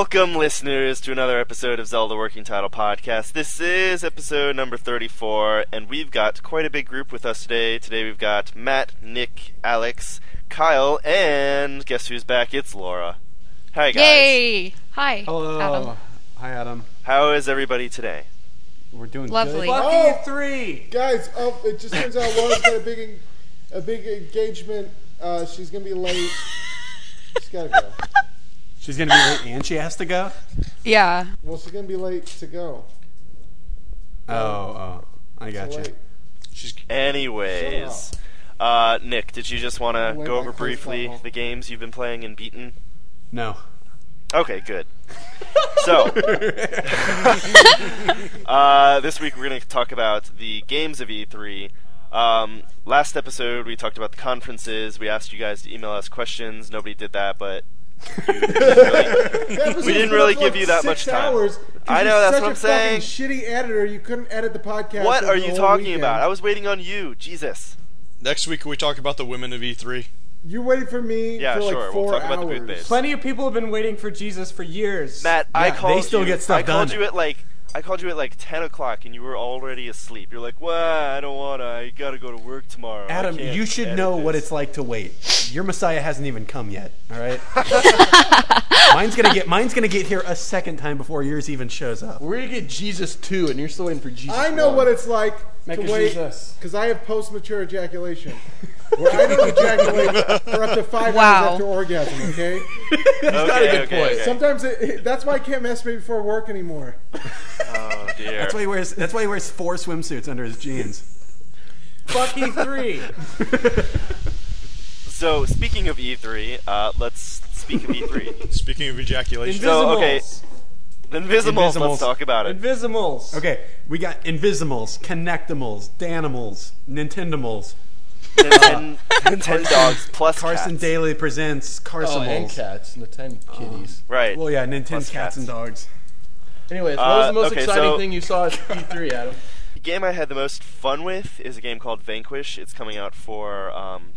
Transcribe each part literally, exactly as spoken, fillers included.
Welcome, listeners, to another episode of Zelda Working Title Podcast. This is episode number thirty-four, and we've got quite a big group with us today. Today we've got Matt, Nick, Alex, Kyle, and guess who's back? It's Laura. Hi, guys. Yay! Hi, Hello. Adam. Hi, Adam. How is everybody today? We're doing Lovely. good. Oh, Lucky three! Guys, oh, it just turns out Laura's got a big, en- a big engagement. Uh, she's gonna be late. She's gotta go. She's going to be late and she has to go? Yeah. Well, she's gonna be late to go. Oh, oh. I got So you. late. She's Anyways, uh, Nick, did you just want to Wait, go my over clothes briefly fell off. the games you've been playing and beaten? No. Okay, good. So, uh, this week we're going to talk about the games of E three. Um, last episode we talked about the conferences. We asked you guys to email us questions. Nobody did that, but you didn't really, That was we didn't for really like give you that much six time. Hours 'cause I know, you're that's such what a I'm saying. fucking shitty editor, you couldn't edit the podcast. What over are the you whole talking weekend. about? I was waiting on you. Jesus. Next week we talk about the women of E three. You waited for me Yeah, for like sure. four We'll talk about the hours. booth babes. Plenty of people have been waiting for Jesus for years. Matt, I Yeah, called they still you. get stuff I called done. you at like I called you at like ten o'clock, and you were already asleep. You're like, "Well, I don't wanna. I gotta go to work tomorrow." I Adam, can't you should edit know what this." it's like to wait. Your Messiah hasn't even come yet, all right? mine's going to get mine's gonna get here a second time before yours even shows up. We're gonna get Jesus two, and you're still waiting for Jesus. I know one. what it's like Make to a wait Jesus. because I have post-mature ejaculation, where I don't ejaculate for up to five Wow. hours after orgasm. Okay. Okay, got a good okay, point. okay. Sometimes it, it- that's why I can't masturbate before work anymore. Oh dear. That's why he wears that's why he wears four swimsuits under his jeans. Fuck E three. So speaking of E three, uh, let's speak of E three. Speaking of ejaculation, So, okay. Invisimals. The Invisimals, Invisimals. let's talk about it. Invisimals. Okay, we got Invisimals, Connectimals, Danimals, Nintendimals. Ninten- Nintendogs plus Carson cats. Daly presents Oh, and Carsimals. cats, and the ten kitties. Right. Well, yeah, Nintendo Plus cats cats. and dogs. Anyways, what Uh, was the most okay, exciting so- thing you saw at E three, Adam? The game I had the most fun with is a game called Vanquish. It's coming out for um,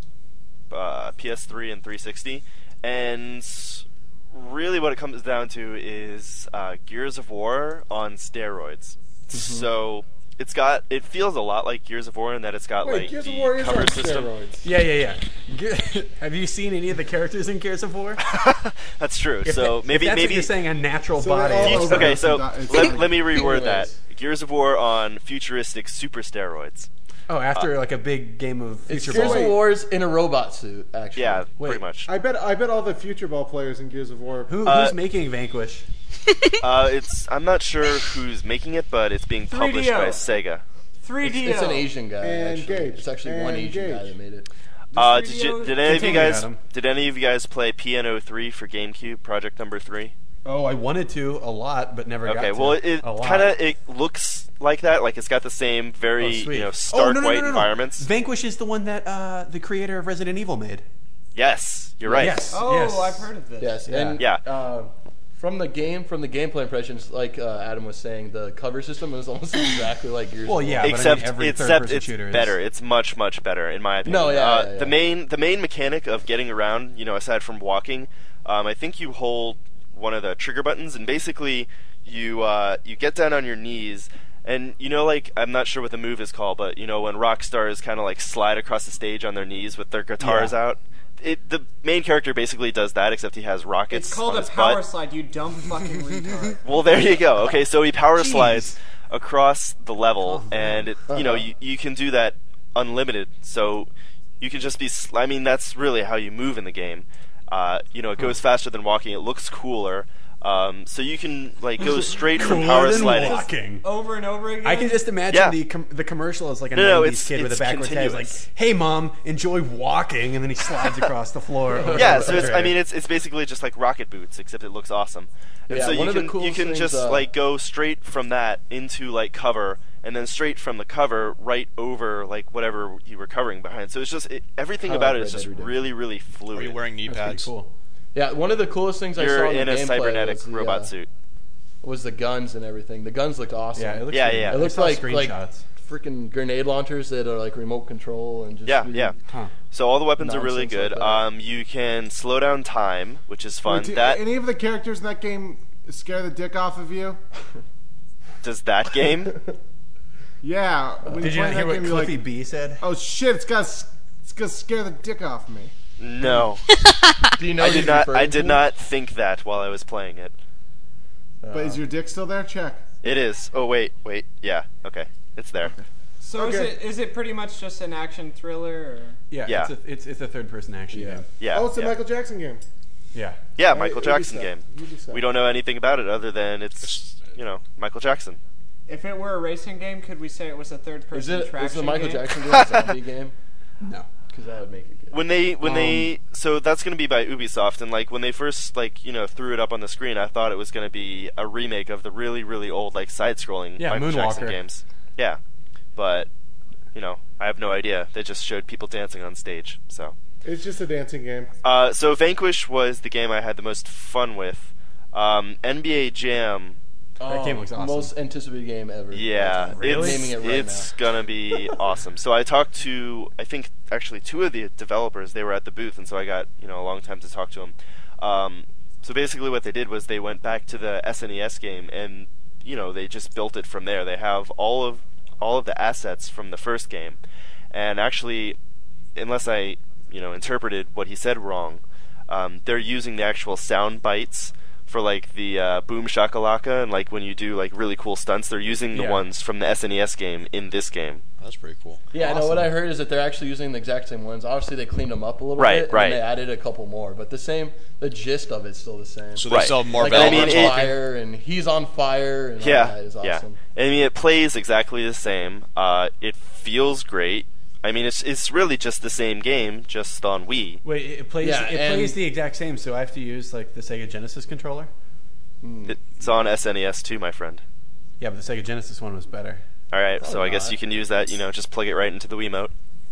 uh, P S three and three sixty, and really what it comes down to is uh, Gears of War on steroids. Mm-hmm. So it's got it feels a lot like Gears of War in that it's got Wait, like Gears of the War is cover on system. steroids. Yeah, yeah, yeah. Ge- Have you seen any of the characters in Gears of War? That's true. If so that- maybe if that's maybe what you're saying a natural So body. they all Fut- over okay, it. so It's- let, let me reword that. Anyways. Gears of War on futuristic super steroids. Oh, after like a big game of It's Future Gears Ball. of Wars in a robot suit, actually. Yeah, Wait. pretty much. I bet I bet all the Future Ball players in Gears of War. Who, Uh, who's making Vanquish? Uh, it's I'm not sure who's making it, but it's being published three D O. by Sega. three D O. It's, it's an Asian guy. And actually. Gage. It's actually one And Asian guy Gage. that made it. Uh, three did D O you did any of you Continue, guys Adam. did any of you guys play P N O three for GameCube Project Number Three? Oh, I wanted to a lot, but never got Okay, to. well it a lot. kind of it looks like that. Like it's got the same very Oh, sweet. you know Oh, stark no, no, white no, no, no. environments. Vanquish is the one that uh, the creator of Resident Evil made. Yes, you're right. Yes. Oh, yes. I've heard of this. Yes, Yeah. and Yeah. Uh, from the game, from the gameplay impressions, like uh, Adam was saying, the cover system was almost exactly like Gears. Well, of War. yeah, but I mean, Except every except third-person it's shooter is- better. It's much much better in my opinion. No, yeah, uh, yeah, yeah. The main the main mechanic of getting around, you know, aside from walking, um, I think you hold one of the trigger buttons and basically you uh, you get down on your knees. And you know, like I'm not sure what the move is called, but you know when rock stars kind of like slide across the stage on their knees with their guitars Yeah. out. It, the main character basically does that, except he has rockets. It's called on a his power butt. slide, you dumb fucking retard. Well, there you go. Okay, so he power Jeez. slides across the level, Oh, and it, you know you, you can do that unlimited. So you can just be. Sl- I mean, that's really how you move in the game. Uh, you know, it goes faster than walking. It looks cooler. Um, so you can like go straight from Cooler power than sliding. walking. Over and over again. I can just imagine Yeah. the com- the commercial as like a No, no, nineties it's- kid with it's a backwards head. He's like, continuous. "Hey, mom, enjoy walking," and then he slides across the floor. over Yeah, the so it's, I track. mean, it's it's basically just like rocket boots, except it looks awesome. And Yeah, so one you of the can you coolest can things, just uh, like go straight from that into like cover, and then straight from the cover right over like whatever you were covering behind. So it's just it, everything I about like it is Red just Dead Redemption. really really are fluid. you wearing knee That's pretty pads? cool. Yeah, one of the coolest things I saw You're in, in the a gameplay cybernetic was the, robot uh, suit. was the guns and everything. The guns looked awesome. Yeah, it looks Yeah, really yeah. good. It I looks saw like like screenshots. freaking grenade launchers that are like remote control and just Yeah, really- yeah. Huh. So all the weapons are really Nonsense like good. that. Um, you can slow down time, which is fun. Wait, do that any of the characters in that game scare the dick off of you? Does that game? Yeah. When Did you play not hear that what game, you're Cliffy like, B said? oh shit! It's got it's gonna scare the dick off me. No. Do you know I what did he's not. I referring did to? not think that while I was playing it. But is your dick still there? Check. It is. Oh wait, wait. Yeah. Okay. It's there. So is Okay. it is it pretty much just an action thriller? Or? Yeah, Yeah. It's, a, it's it's a third person action Yeah. game. Yeah. Oh, it's a yeah. Michael Jackson game. Yeah. Yeah, Michael Right, Jackson Ubisoft. game. Ubisoft. We don't know anything about it other than it's you know Michael Jackson. If it were a racing game, could we say it was a third Is person it traction is the Michael game? Jackson game a zombie game? No. Because that would make it good. When they when Um, they so that's going to be by Ubisoft, and like when they first like you know threw it up on the screen, I thought it was going to be a remake of the really really old like side-scrolling Yeah, Michael Jackson Moonwalker. games. Yeah, but you know I have no idea. They just showed people dancing on stage. So It's just a dancing game. uh, so Vanquish was the game I had the most fun with. Um, N B A Jam. That game looks awesome. Most anticipated game ever. Yeah, Really? it's, Naming it right it's now. gonna be awesome. So I talked to, I think actually two of the developers. They were at the booth, and so I got you know a long time to talk to them. Um, so basically, what they did was they went back to the S N E S game, and you know they just built it from there. They have all of all of the assets from the first game, and actually, unless I you know interpreted what he said wrong, um, they're using the actual sound bites for like the uh, boom shakalaka, and like when you do like really cool stunts, they're using the Yeah. ones from the S N E S game in this game. That's pretty cool. Yeah, I know. Awesome. What I heard is that they're actually using the exact same ones. Obviously, they cleaned them up a little Right, bit, right. and they added a couple more. But the same, the gist of it's still the same. So they Right. sell more like I I'm mean, Valorant. on it- fire, and he's on fire, and all Yeah, that is yeah. awesome. I mean, it plays exactly the same. Uh, it feels great. I mean, it's it's really just the same game, just on Wii. Wait, it plays Yeah, it and- plays the exact same, so I have to use like the Sega Genesis controller? It's on S N E S too, my friend. Yeah, but the Sega Genesis one was better. All right, so Probably I guess not. you can use that. You know, just plug it right into the Wiimote.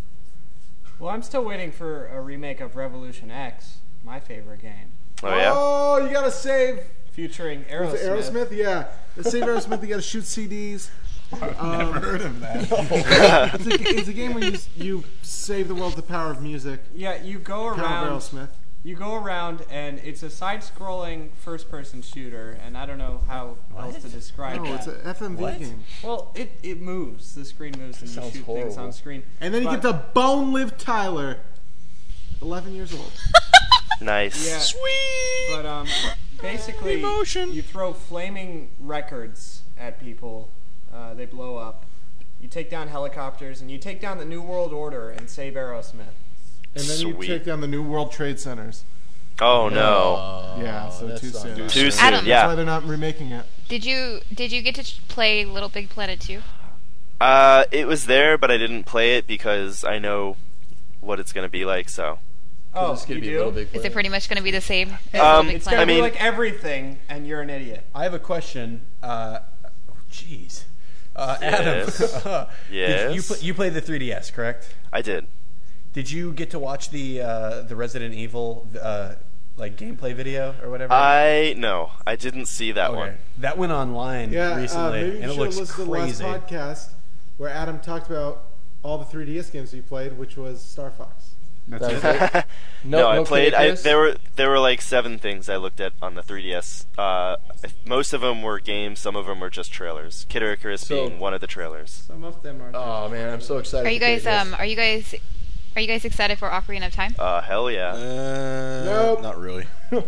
Well, I'm still waiting for a remake of Revolution X, my favorite game, Oh yeah. Oh, you gotta save. featuring Was it Aerosmith. Aerosmith? Yeah. To save Aerosmith, you gotta shoot C Ds. Um, heard of that. it's, a, it's a game where you, you save the world with the power of music. Yeah, you go Power of around. Aerosmith. You go around, and it's a side-scrolling first-person shooter, and I don't know how else to describe No, that. it's an F M V What? game. Well, it, it moves. The screen moves, and you Sounds shoot things horrible. on screen. And then you But- get to Bone Live Tyler, eleven years old. Nice. Yeah. Sweet. But um, basically, Emotion. you throw flaming records at people. Uh, they blow up. You take down helicopters, and you take down the New World Order and save Aerosmith. And then Sweet. you take down the New World Trade Centers. Oh no. Uh, Yeah, so that's too not soon. good. Too soon. Adam. That's why Yeah. they're not remaking it. Did you did you get to ch- play Little Big Planet two? Uh, it was there, but I didn't play it because I know what it's gonna be like. So. Oh, It's gonna you be do? a little big. Is planet. it pretty much going to be the same? as Um, Little Big It's Planet? gonna I mean- be like everything, and you're an idiot. I have a question. Uh, oh, jeez. Uh, Adam, Yes. did you, Yes. pl- you played the three D S, correct? I did. Did you get to watch the uh, the Resident Evil uh, like gameplay video or whatever? I no, I didn't see that okay. one. That went online Yeah, uh, recently, maybe you and it should looks listen crazy. to the last podcast where Adam talked about all the three D S games he played, which was Star Fox. That's That it. was it? No, No, I no played. Kid I, Icarus? there were there were like seven things I looked at on the three D S. Uh, most of them were games. Some of them were just trailers. Kid Icarus So- being one of the trailers. Some of them are. Oh man, I'm so excited. Are you for guys Kid Icarus. um are you guys are you guys excited for Ocarina of Time? Uh, hell yeah, Uh, Nope. Not really.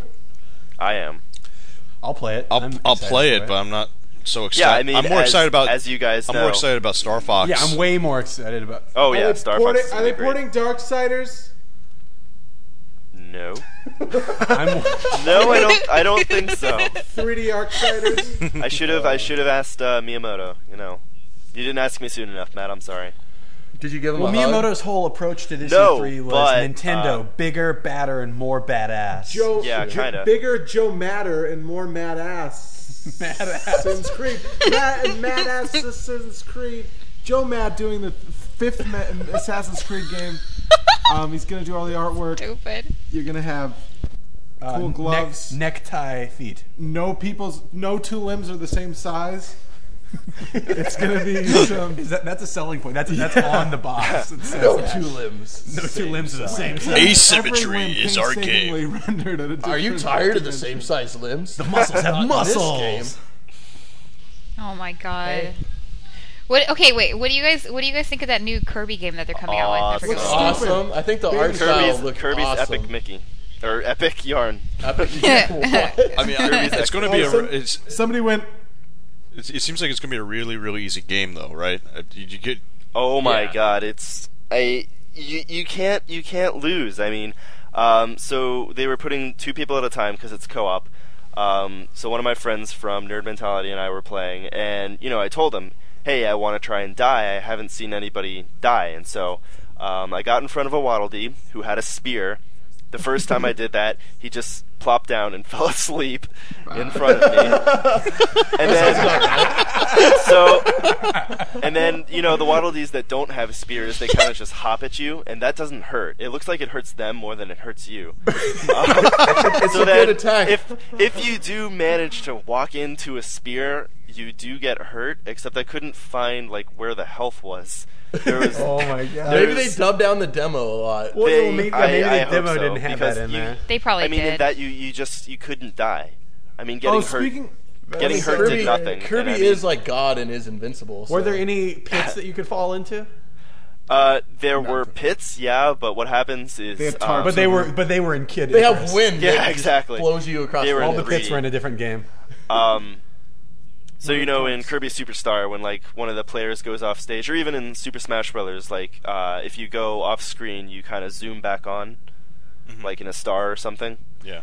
I am. I'll play it. I'll I'm I'll excited play for it, but I'm not so excited. Yeah, I mean, I'm more as, excited about. as you guys I'm know. more excited about Star Fox. yeah, I'm way more excited about. Oh Are yeah, they Star porting, Fox. is Are gonna they be great. porting Darksiders? No, I'm, no, I don't. I don't think so. three D Darksiders? I should have. I should have asked uh, Miyamoto. You know, you didn't ask me soon enough, Matt. I'm sorry. Did you give him well, a hug? Miyamoto's whole approach to this No, E three was but, Nintendo, uh, bigger, badder, and more badass. Joe, Yeah, Joe- kinda. Bigger Joe Matter and more mad ass. Badass. Assassin's Creed. Mad, and mad ass Assassin's Creed. Joe Mad doing the fifth ma- Assassin's Creed game. Um, he's gonna do all the artwork. Stupid. You're gonna have Uh, cool neck- gloves. necktie feet. no people's no two limbs are the same size. It's gonna be some. Is that, that's a selling point. That's that's on the box. It says No that. two limbs. No two limbs are the same size. Every Asymmetry limb is our painstakingly game. rendered at a Are you different tired of the dimension. same size limbs? The muscles have Not in this muscles. game. Oh my god. Hey. What? Okay, wait. What do you guys? What do you guys think of that new Kirby game that they're coming out with? I Awesome. forget Looks what it's stupid. Awesome. I think the art style Kirby's, looks Kirby's awesome. Epic Mickey. Or Epic Yarn. Epic. What? I mean, I, it's going to be a. Awesome. It's, Somebody went. it's, it seems like it's going to be a really, really easy game, though, right? Uh, you, you get. Oh my Yeah. god, it's I you you can't you can't lose. I mean, um, so they were putting two people at a time because it's co-op. Um, so one of my friends from Nerd Mentality and I were playing, and you know I told him, hey, I want to try and die. I haven't seen anybody die, and so um, I got in front of a Waddle Dee who had a spear. The first time I did that, he just plopped down and fell asleep in front of me. And then, so, and then you know the Waddle Dees that don't have spears, they kind of just hop at you, and that doesn't hurt. It looks like it hurts them more than it hurts you. Um, It's so a then, good attack. if if you do manage to walk into a spear, you do get hurt. Except I couldn't find like where the health was. There was. Oh my god. Maybe they There's- dubbed down the demo a lot. Well, They- well, maybe, I- maybe I the hope demo so, didn't have because that in you- there. They probably I mean, did. in that you you just you couldn't die. I mean, getting Oh, hurt. speaking. Getting hurt Kirby, did nothing. Kirby and I mean, is like God and is invincible. Were so- there any pits that you could fall into? Uh, there were pits, yeah, but what happens is They have um, tarps. But they were, but they were in kid. They have interest. wind. Yeah, that just exactly. Blows you across. They were the All in the three pits were in a different game. Um, so you know, in Kirby Superstar, when like one of the players goes off stage, or even in Super Smash Brothers, like uh, if you go off screen, you kind of zoom back on, like in a star or something. Yeah.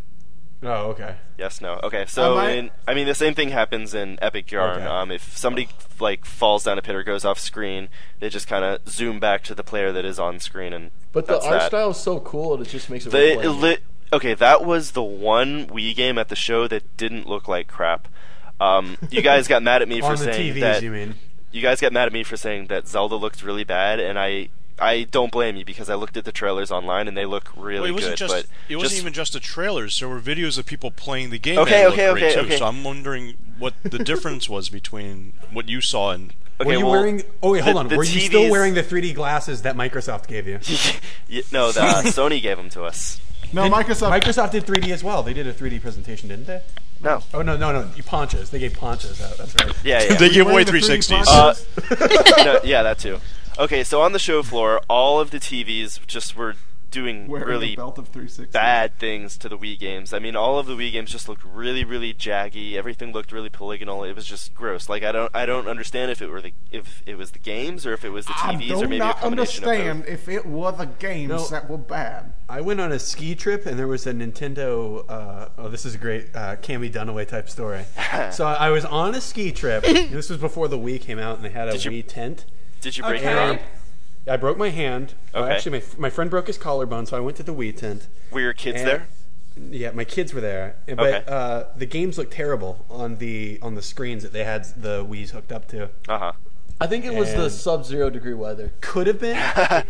Oh, okay. Yes, no. Okay, so Um, I- in, I mean the same thing happens in Epic Yarn. Okay. Um, if somebody like falls down a pit or goes off screen, they just kind of zoom back to the player that is on screen, and But the that's art that. style is so cool. It just makes it. They worth playing. li- okay, that was the one Wii game at the show that didn't look like crap. Um, you guys got mad at me for On the saying T Vs, that. you mean? You guys got mad at me for saying that Zelda looked really bad, and I I don't blame you because I looked at the trailers online and they look really Well, it wasn't good. just but it wasn't just- even just the trailers. There were videos of people playing the game. Okay, that okay, looked great okay, too. okay. So I'm wondering what the difference was between what you saw and. Okay, were you well, wearing? Oh wait, hold the- on. the Were you T still Vs wearing the three D glasses that Microsoft gave you? Y- no, the, uh, Sony gave them to us. No, Didn't- Microsoft. Microsoft did three D as well. They did a three D presentation, didn't they? No. Oh no, no, no. You ponchos. They gave ponchos out. That's right. Yeah, yeah. They give away wearing the three three D sixties. ponchos? Uh, no, yeah, that too. Okay, so on the show floor, all of the T Vs just were doing wearing really the belt of three sixty. bad things to the Wii games. I mean, all of the Wii games just looked really, really jaggy. Everything looked really polygonal. It was just gross. Like I don't, I don't understand if it were the if it was the games or if it was the I T Vs do or maybe a not combination understand of if it were the games No. that were bad. I went on a ski trip and there was a Nintendo. Uh, oh, this is a great uh, Cammy Dunaway type story. so I was on a ski trip. This was before the Wii came out, and they had a Did you- Wii tent. both. Did you break Okay. your arm? I broke my hand. Uh, Okay. actually, my, my friend broke his collarbone, so I went to the Wii tent. Were your kids And- there? Yeah, my kids were there, but Okay. uh, the games looked terrible on the on the screens that they had the Wii's hooked up to. Uh huh. I think it was the And- sub-zero degree weather. Could have been.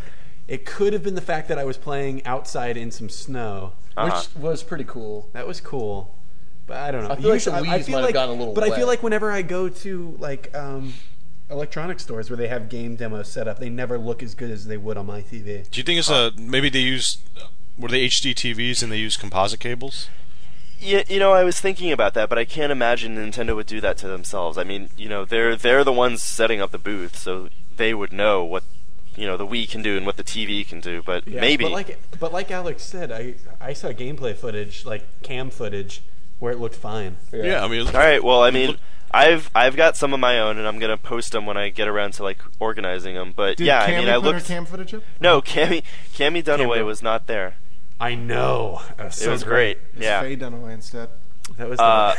It could have been the fact that I was playing outside in some snow. Uh-huh. Which was pretty cool. That was cool, but I don't know. I feel like the Usually- Wii's feel might have like, gotten a little But I wet. feel like whenever I go to like um, electronic stores where they have game demos set up, they never look as good as they would on my T V. Do you think it's a maybe they use were they H D T Vs and they use composite cables? Yeah, you know, I was thinking about that, but I can't imagine Nintendo would do that to themselves. I mean, you know, they're they're the ones setting up the booth, so they would know what you know the Wii can do and what the T V can do. But Yeah, maybe But like, but like Alex said, I I saw gameplay footage, like cam footage, where it looked fine. Yeah, I mean. All right. Well, I mean, I've I've got some of my own, and I'm gonna post them when I get around to like organizing them. But Did yeah, Cammy I mean, I put looked. her cam footage up? No, Cammy Cammy Dunaway Cam- was not there. I know. That was It so was great. It's Yeah. Faye Dunaway instead. That was the Uh,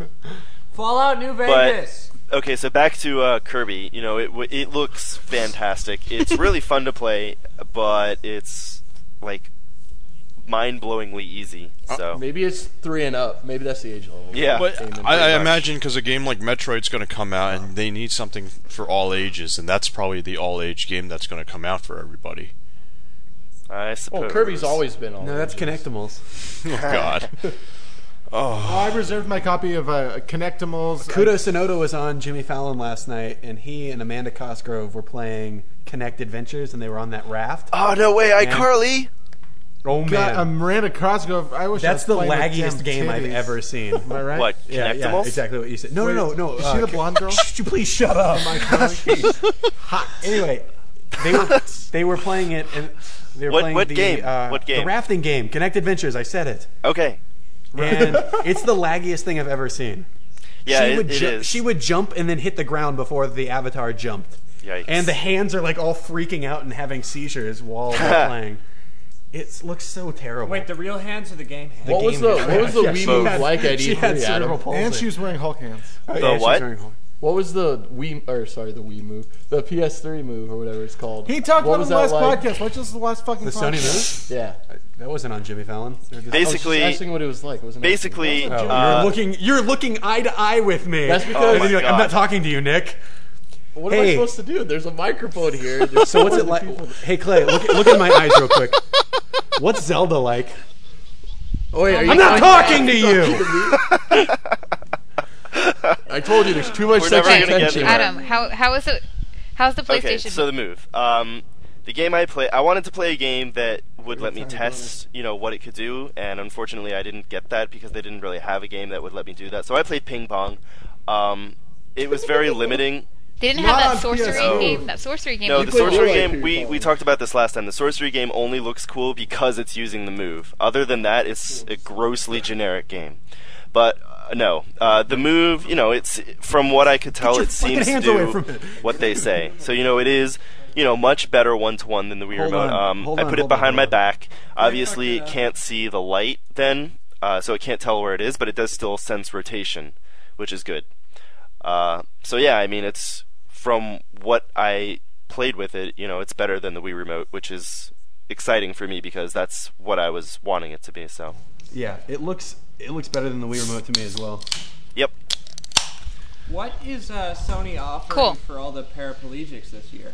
Fallout New Vegas. okay, so back to uh, Kirby. You know, it w- it looks fantastic. It's really fun to play, but it's like mind-blowingly easy. So Maybe it's three and up. Maybe that's the age level. Yeah. But Aiming I, I pretty much. imagine because a game like Metroid's going to come out and they need something for all ages, and that's probably the all-age game that's going to come out for everybody. I suppose. Well, Kirby's always been on. no, that's ages. Connectimals. Oh God! Oh, I reserved my copy of uh, Connectimals. Kudo Sonoda was on Jimmy Fallon last night, and he and Amanda Cosgrove were playing Connect Adventures, and they were on that raft. Oh, no way, And- iCarly! Oh, man. God, uh, Miranda Cosgrove. I wish That's I the was playing with laggiest damn game I've titties. ever seen. Am I right? What, Yeah, yeah, Connectimals? exactly what you said. No, Wait, no, no, no. Is uh, she the blonde girl? Shh, you please shut up. Hot. Anyway, they were they were playing it, and they were What- playing what the, game? Uh, What game? The rafting game, Connect Adventures. I said it, Okay. and it's the laggiest thing I've ever seen. Yeah, she it, would it ju- is. She would jump and then hit the ground before the avatar jumped. Yikes. And the hands are like all freaking out and having seizures while they're playing. It looks so terrible. Wait, the real hands or the game hands? What was game the is what was the trash. Wii She move had- like at she E had three, cerebral Adam? palsy. And she was wearing Hulk hands. Oh, The yeah, she's what? wearing Hulk. What was the Wii or sorry the Wii move, the P S three move or whatever it's called? He talked what about was it in the last that like? podcast. Watch this is the last fucking The podcast. Sony move? Yeah, That wasn't on Jimmy Fallon. They're just- I was just Basically, asking what it was like. It wasn't basically, Oh, uh, you're looking. You're looking eye to eye with me. That's because- And then Oh you're my like, I'm not God. talking to you, Nick. What am I Hey. supposed to do? There's a microphone here. There's So what's it so like? many people. Hey Clay, look, look in my eyes real quick. What's Zelda like? Oh, wait, are you I'm not talking to you. I told you there's too much We're never sexual gonna get tension. anywhere. Adam, how how is it? How's the PlayStation? Okay, so the move. Um, the game I play, I wanted to play a game that would let me test, you know, what it could do, and unfortunately, I didn't get that because they didn't really have a game that would let me do that. So I played ping pong. Um, it was very limiting. They didn't Not have on that sorcery P S O. game. That sorcery game. No, was the played sorcery real life game. ping We pong. we talked about this last time. The sorcery game only looks cool because it's using the move. Other than that, it's a grossly generic game. But uh, no, uh, the move. You know, it's from what I could tell, your it seems to fucking hands away do from it. what they say. So you know, it is. You know, much better one to one than the Wii Hold remote. on, Um, hold I on, put it hold on, behind my hold on. back. Obviously, it can't see the light then, uh, so it can't tell where it is. But it does still sense rotation, which is good. Uh, so yeah, I mean, it's from what I played with it. You know, it's better than the Wii remote, which is exciting for me because that's what I was wanting it to be. So, Yeah, it looks it looks better than the Wii remote to me as well. yep. What is uh, Sony offering Cool. for all the paraplegics this year?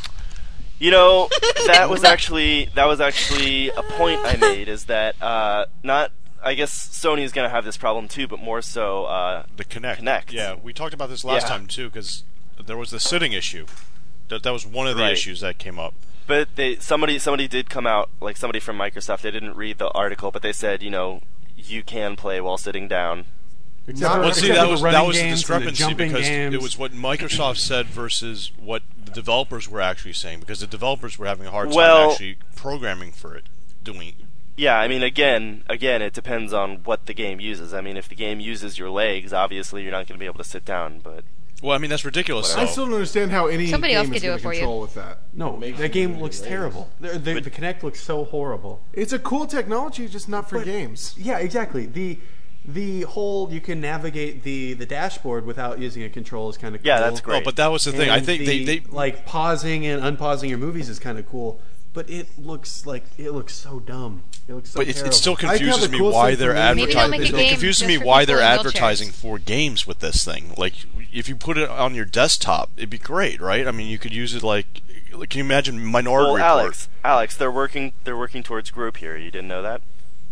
You know, that was actually that was actually a point I made. Is that uh, not? I guess Sony's gonna have this problem too, but more so. Uh, The Connect. Connect. Yeah, we talked about this last Yeah. time too, because there was the sitting issue. That that was one of the Right. issues that came up. But they somebody somebody did come out, like somebody from Microsoft. They didn't read the article, but they said, you know, you can play while sitting down. Except for- Well, see, except that for was the that running was the games and the discrepancy jumping because games. it was what Microsoft said versus what the developers were actually saying, because the developers were having a hard time Well- actually programming for it, doing. Yeah, I mean, again, again, it depends on what the game uses. I mean, if the game uses your legs, obviously you're not going to be able to sit down. But Well, I mean that's ridiculous. I though. still don't understand how any Somebody game else is could do gonna it for you. control with that. No, Makes that you game really looks raise. terrible. The, the, But- the Kinect looks so horrible. It's a cool technology, just not for But- games. Yeah, exactly. The the whole you can navigate the, the dashboard without using a control is kind of cool. Yeah, that's Oh, great. but that was the thing. I And think the, they, they like pausing and unpausing your movies is kind of cool, but it looks like it looks so dumb. It looks so But it, terrible. it still I think how confuses the me coolest why thing they're for me- Maybe they'll advertising. make a It game confuses just me for why people they're in wheelchairs. advertising for games with this thing. Like, if you put it on your desktop, it'd be great, right? I mean, you could use it like. like, Can you imagine Minority well, Report? Alex, Alex, they're working they're working towards group here. You didn't know that?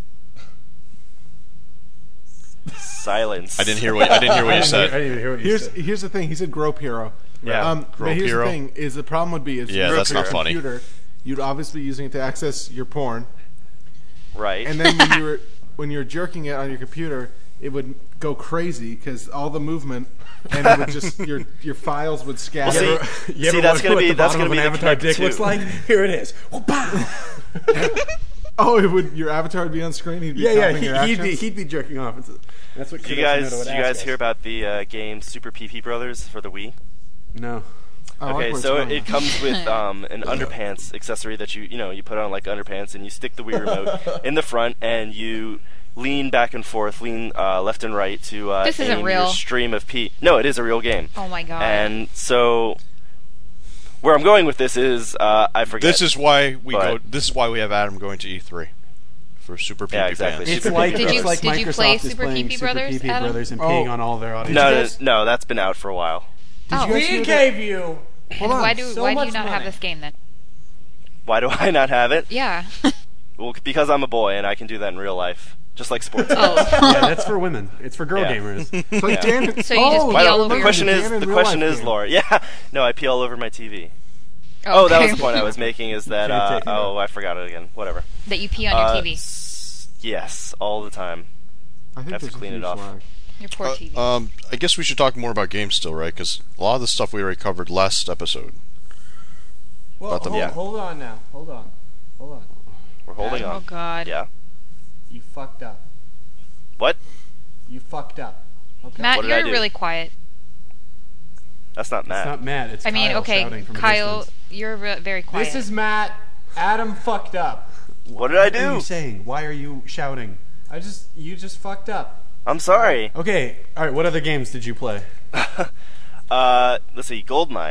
Silence. I didn't hear what I didn't hear what you I said. didn't even hear what you Here's said. here's the thing. He said Grope Hero. Yeah. Um, Grope but here's Hero. the thing: is the problem would be if Yeah, you that's your not funny. computer, you'd obviously be using it to access your porn, Right. and then when you were when you're jerking it on your computer, it would go crazy because all the movement, and it would just your your files would scatter. Well, see, You ever see, that's wonder gonna what be the that's bottom gonna of be an the avatar Kinect dick two. looks like? Here it is. Wow. Oh, it would your avatar would be on screen. He'd be Yeah, yeah. copying your He, he'd be actions? he'd be jerking off. It's- That's what. Did you Kudo guys Sonoda would did you ask guys us. hear about the uh, game Super P P Brothers for the Wii? No. I like Okay, where it's so going. it comes with um, an underpants accessory that you you know you put on like underpants, and you stick the Wii remote in the front, and you lean back and forth, lean uh, left and right to uh, This isn't aim real. your stream of pee. No, it is a real game. Oh my god. And so, where I'm going with this is uh, I forget. This is why we But- go. This is why we have Adam going to E three for Super P P Yeah, exactly. fans. It's Super like P P it's Did you- like did you Microsoft play is Super playing P P Super Brothers, P P Adam? Brothers and Oh. peeing on all their audience. no, you no, guys- no, that's been out for a while. oh, you guys hear We that? gave you. and on. why do So why do you much not have money. this game then? Why do I not have it? Yeah. Well, because I'm a boy and I can do that in real life. just like sports. Oh. Yeah, that's for women. It's for girl Yeah. gamers. Like Yeah. Dan, So you oh, just pee Why all don't- over the your- question is Dan in the real question life is, game. Laura. Yeah, no, I pee all over my T V. Oh, that was Okay. the point I was making. Is that Can't uh, take it oh, I forgot it again. Whatever. That you pee on Uh, your T V. s- yes, all the time. I think have to there's a clean it huge off. lag. Your poor T V. Uh, um, I guess we should talk more about games still, right? Because a lot of the stuff we already covered last episode. Well, About the- hold, Yeah. hold on now. Hold on. Hold on. We're holding oh on. God. Yeah. You fucked up. What? You fucked up. Okay. Matt, What did I you're do? really quiet. That's not It's Matt. not Matt. It's I mean, Kyle okay, shouting from a Kyle, distance. you're re- very quiet. This is Matt. Adam fucked up. What did I What are do? you saying? Why are you shouting? I just, you just fucked up. I'm sorry. Okay, all right. What other games did you play? Uh, let's see, Goldeneye.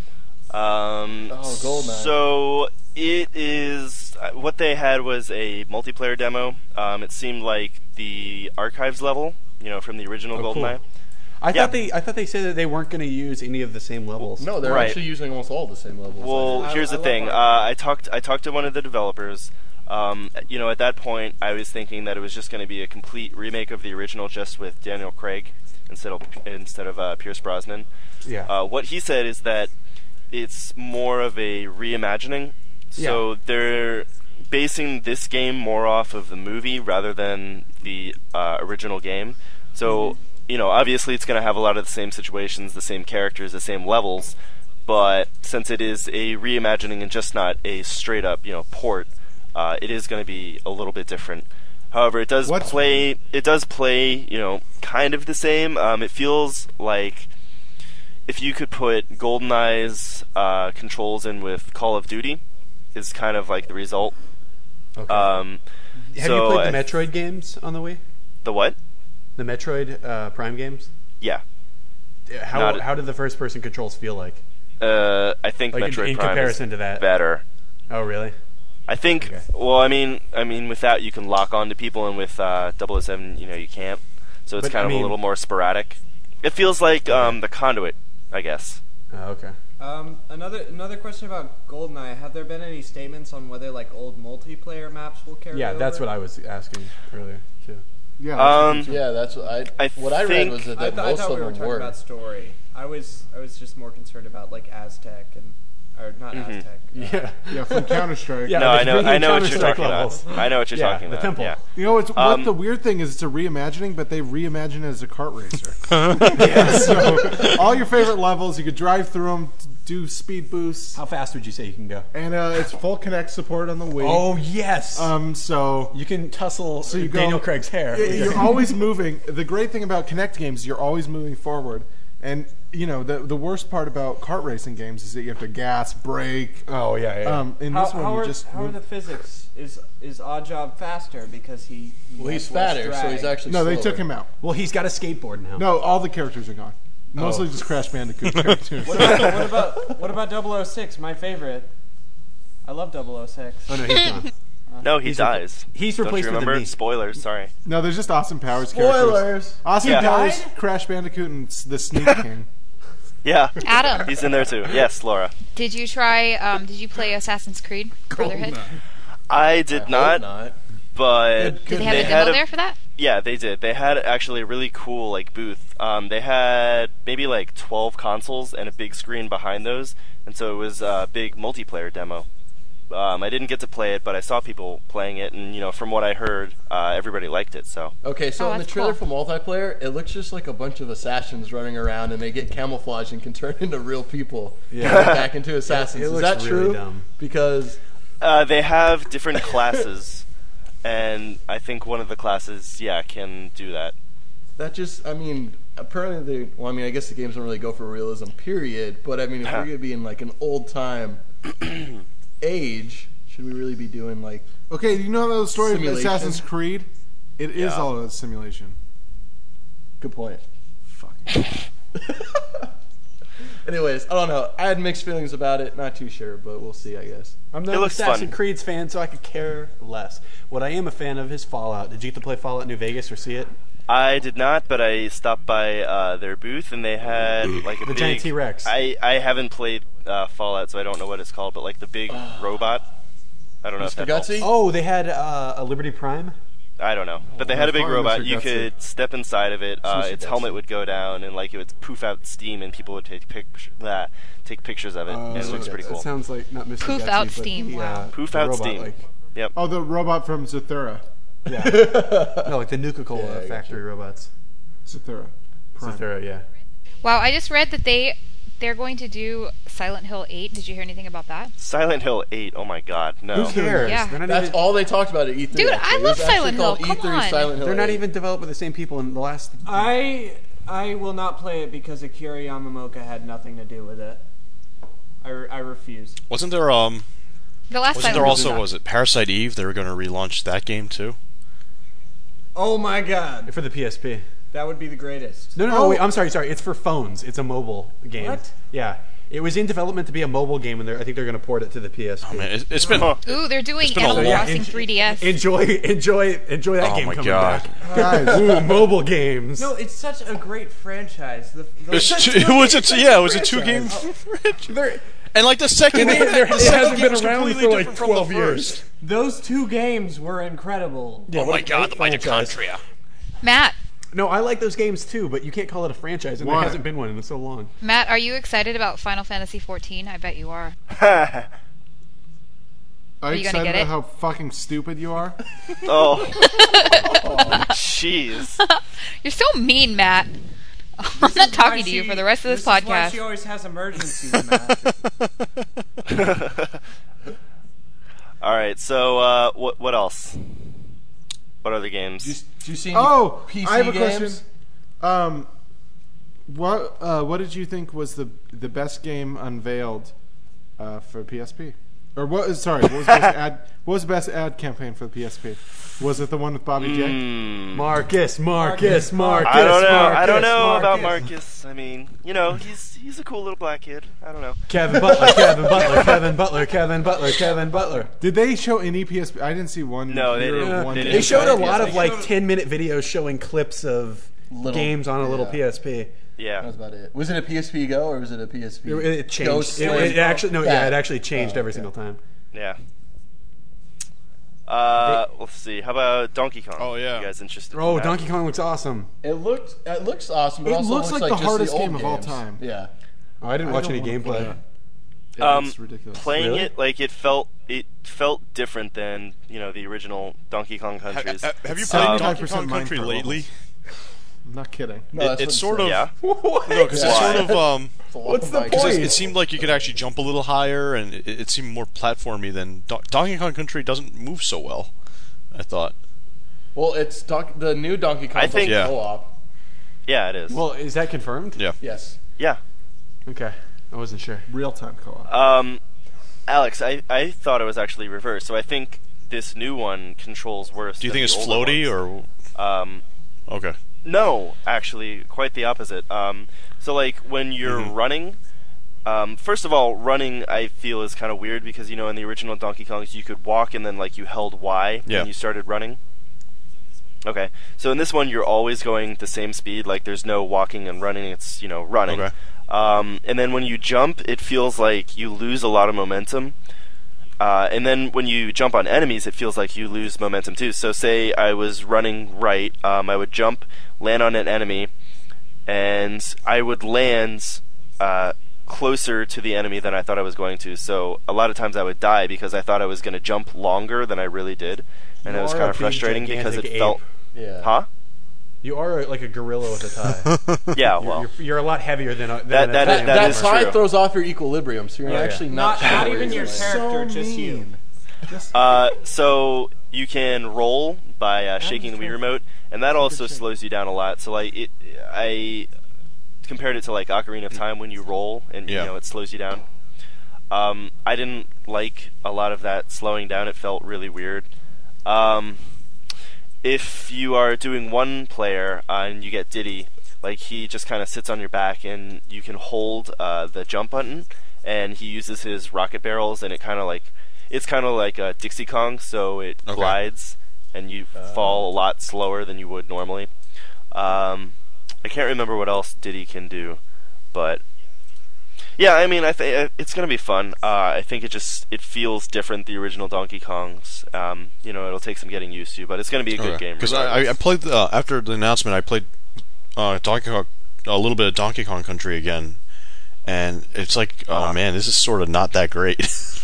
Um, Oh, Goldeneye. So it is uh, what they had was a multiplayer demo. Um, it seemed like the archives level, you know, from the original Oh, cool. Goldeneye. I Yeah. thought they I thought they said that they weren't going to use any of the same levels. No, they're Right. actually using almost all the same levels. Well, I- here's I the love thing. Uh, archives. I talked. I talked to one of the developers. Um, you know, at that point, I was thinking that it was just going to be a complete remake of the original, just with Daniel Craig instead of instead of uh, Pierce Brosnan. Yeah. Uh, what he said is that it's more of a reimagining. So Yeah. they're basing this game more off of the movie rather than the uh, original game. So, you know, obviously it's going to have a lot of the same situations, the same characters, the same levels, but since it is a reimagining and just not a straight up, you know, port, uh, it is going to be a little bit different. However, it does What's- play. It does play, you know, kind of the same. Um, it feels like if you could put GoldenEye's uh, controls in with Call of Duty, is kind of like the result. Okay. Um, Have so you played the I- Metroid games on the Wii? the what? The Metroid uh, Prime games? Yeah. How Not- how did the first person controls feel like? Uh, I think Like in- Metroid in Prime comparison is to that. better. Oh, really? I think. Okay. Well, I mean, I mean, with that you can lock on to people, and with uh, double oh seven, you know, you can't. So it's But, kind I of mean- a little more sporadic. It feels like um, the Conduit, I guess. Oh, okay. Um, another another question about GoldenEye. Have there been any statements on whether like old multiplayer maps will carry Yeah, over? that's what I was asking earlier too. Yeah. Um, Yeah, that's what I. I what I read think- was that, I, that th- I most thought of we were them talking were. about story. I was I was just more concerned about like Aztec and or not Mhm. Aztec. uh, Yeah. yeah, from Counter Strike. Yeah, no, it's I know, bringing I know what you're Counter-Strike talking levels. about. I know what you're Yeah, talking the about. temple. Yeah. You know what's, Um, what the weird thing is? It's a reimagining, but they reimagine it as a kart racer. Yeah, so all your favorite levels, you could drive through them, do speed boosts, How fast would you say you can go? and uh, it's full Kinect support on the Wii. Oh yes. Um, so you can tussle so you go- Daniel Craig's hair. y- you're always moving. The great thing about Kinect games, you're always moving forward. And you know the the worst part about kart racing games is that you have to gas, brake. Oh yeah, yeah. Um, in How, this one, how you are, just how are move- the physics? Is is Oddjob faster because he? he Well, he's has less fatter, so drag? he's actually. no, they slower. took him out. well, he's got a skateboard now. No, all the characters are gone. Mostly Oh. just Crash Bandicoot cartoons. What about what about what about double oh six? My favorite. I love double oh six. Oh no, he's gone. No, he He's dies. He's Don't replaced you with a remember? me. Spoilers. Sorry. No, there's just Austin Powers characters. Spoilers. Austin Yeah. Powers, Died? Crash Bandicoot, and s- the Sneak King. Yeah. Adam, He's in there too. Yes, Laura. did you try? Um, did you play Assassin's Creed Brotherhood? I did I not, hope not. but Did- Did they have a had demo there for that? Yeah, they did. They had actually a really cool like booth. Um, they had maybe like twelve consoles and a big screen behind those, and so it was a big multiplayer demo. Um, I didn't get to play it, but I saw people playing it, and you know, from what I heard, uh, everybody liked it. So Okay, so Oh, in the that's trailer cool. for multiplayer, it looks just like a bunch of assassins running around, and they get camouflage and can turn into real people. Yeah. Turn back into assassins. It Is looks that really true? dumb. Because uh, they have different classes, and I think one of the classes, yeah, can do that. that just, I mean, apparently they. Well, I mean, I guess the games don't really go for realism, period. But I mean, if Huh. we're gonna be in like an old time age, should we really be doing like? Okay, you know the story Simulation? of Assassin's Creed? It is Yeah. all a simulation. Good point. Fuck. Anyways, I don't know. I had mixed feelings about it. Not too sure, but we'll see. I guess. I'm It not an looks Assassin's fun. Creed's fan, so I could care less. What I am a fan of is Fallout. Did you get to play Fallout New Vegas or see it? I did not, but I stopped by uh, their booth, and they had like a The big giant T-Rex. I I haven't played uh, Fallout, so I don't know what it's called, but like the big robot. I don't know Mister if that helps. Gutsy? Oh, they had uh, a Liberty Prime. I I don't know. But they had a big fine, robot. Mister You Gutsy. could step inside of it. Uh, Mister its Gutsy. helmet would go down, and like it would poof out steam, and people would take pic- uh, take pictures of it. and it looks pretty That cool. sounds like not Mister Poof Gutsy, out but steam, the, wow. uh, Poof the out robot, steam. Like, Yep. Oh, the robot from Zathura. yeah. No, like the Nuka-Cola Yeah, I got factory robots. Zathura. Prime. Zathura, yeah. Wow, I just read that they they're going to do Silent Hill eight. Did you hear anything about that? Silent Hill eight. Oh my God, no. Who cares? Yeah. They're not That's even. all they talked about at E three. Dude, actually. I It love was actually Silent Hill. called Come E three on. Silent Hill They're not eight. even developed by the same people in the last. I I will not play it because Akira Yamamoto had nothing to do with it. I, re- I refuse. Wasn't there um? The last Wasn't Silent there Hill also was was it Parasite Eve? They were going to relaunch that game too. Oh my god, For the P S P. that would be the greatest. No, no, Oh. no. Wait, I'm sorry, sorry. It's for phones. It's a mobile game. What? Yeah. It was in development to be a mobile game, and they're, I think they're going to port it to the P S P. I mean, it, it's been. Huh. Ooh, they're doing been a Animal long- Crossing en- three D S. Enjoy, enjoy, enjoy that Oh game my coming God. back. Guys, Ooh, mobile games. No, it's such a great franchise. The, the, It's two, it was a t- yeah, it was a two game. They're- And like the second game, They're- the it second hasn't game been was around completely for, like, different from the twelve years. first. those two games were incredible. Yeah, Oh what my a God, the great franchise. mitochondria. Matt, No, I like those games too, but you can't call it a franchise, and Why? there hasn't been one in so long. Matt, are you excited about Final Fantasy fourteen? I bet you are. are you you gonna excited get about it? how fucking stupid you are? Oh. Jeez. You're so mean, Matt. I'm not talking to you for the rest of this, Is why podcast. she always has emergencies, Matt. All right. So uh, what what else? What other games? Do you, do you see any Oh, P C I have a games? question. Um, what uh, what did you think was the the best game unveiled uh, for P S P? Or what? is- Sorry, what was, the best ad, what was the best ad campaign for the P S P? Was it the one with Bobby J? Hmm. Marcus, Marcus, Marcus. I don't know. Marcus, I don't know Marcus. about Marcus. I mean, you know, he's he's a cool little black kid. I don't know. Kevin Butler, Kevin Butler, Kevin Butler, Kevin Butler, Kevin Butler. Did they show any P S P? I didn't see one. No, they hero of didn't. one They game. They showed a P S P. lot of They like showed- ten minute videos showing clips of Little- games on a little yeah. P S P. Yeah. That was about it. Was it a P S P Go or was it a P S P? It, it changed. Ghost It, Slave? it actually no, yeah, Bad. it actually changed Oh, every okay. single time. Yeah. Uh, let's see. How about Donkey Kong? Oh, yeah. You guys interested? Oh, in that? Donkey Kong looks awesome. It looked. It looks awesome. But It also looks looks like the just hardest old game of all games. time. Yeah. Oh, I didn't I watch don't any wanna play gameplay. it. Yeah, Um, it's ridiculous. Playing Really? it like it felt it felt different than you know the original Donkey Kong Ha- Countries. ha- have you It's played um, Donkey seventy-five Kong percent Country Minecraft lately? levels. I'm not kidding. No, It- that's it's what sort it of yeah. no, because it's sort of um. says. What's the Like, point? Because it, it seemed like you could actually jump a little higher, and it, it seemed more platformy than Do- Donkey Kong Country doesn't move so well. I thought. Well, it's Don- the new Donkey Kong I think- Yeah. co-op. Yeah, it is. Well, is that confirmed? Yeah. Yes. yeah. Okay, I wasn't sure. Real time co-op. Um, Alex, I I thought it was actually reversed. So I think this new one controls worse. Do you than think the it's older floaty ones. or Um, okay? No, actually, quite the opposite. Um, so like when you're Mhm. running, um, first of all, running I feel is kind of weird because you know in the original Donkey Kongs you could walk and then like you held Y Yeah. when you started running. Okay, so in this one you're always going the same speed. Like there's no walking and running. It's you know running. Okay. Um, and then when you jump, it feels like you lose a lot of momentum. Uh, and then when you jump on enemies, it feels like you lose momentum too. So say I was running right, um, I would jump, land on an enemy, and I would land uh, closer to the enemy than I thought I was going to. So a lot of times I would die because I thought I was going to jump longer than I really did, and You it was are kind a of big, frustrating because it gigantic felt, Yeah. huh? You are like a gorilla with a tie. Yeah, You're, well, you're, you're a lot heavier than, a- than That- a that tie. is- That, that that is tie true. throws off your equilibrium, so you're Oh, yeah. actually Not, not. not sure even where your you're So character, just you. mean. Just Uh, so you can roll by uh, shaking the Wii remote, and that also slows you down a lot. So like it, I compared it to like Ocarina of Time when you roll and Yeah. you know it slows you down. Um, I didn't like a lot of that slowing down. It felt really weird. Um, if you are doing one player uh, and you get Diddy, like he just kind of sits on your back and you can hold uh, the jump button, and he uses his rocket barrels, and it kind of like it's kind of like a Dixie Kong, so it Okay. glides and you fall a lot slower than you would normally. Um, I can't remember what else Diddy can do, but Yeah, I mean, I think it's going to be fun. Uh, I think it just it feels different. The original Donkey Kongs. Um, you know, it'll take some getting used to, but it's going to be a good game. Because I, I played the, uh, after the announcement, I played uh, Donkey Kong, a little bit of Donkey Kong Country again, and it's like, oh Uh-huh. man, this is sort of not that great.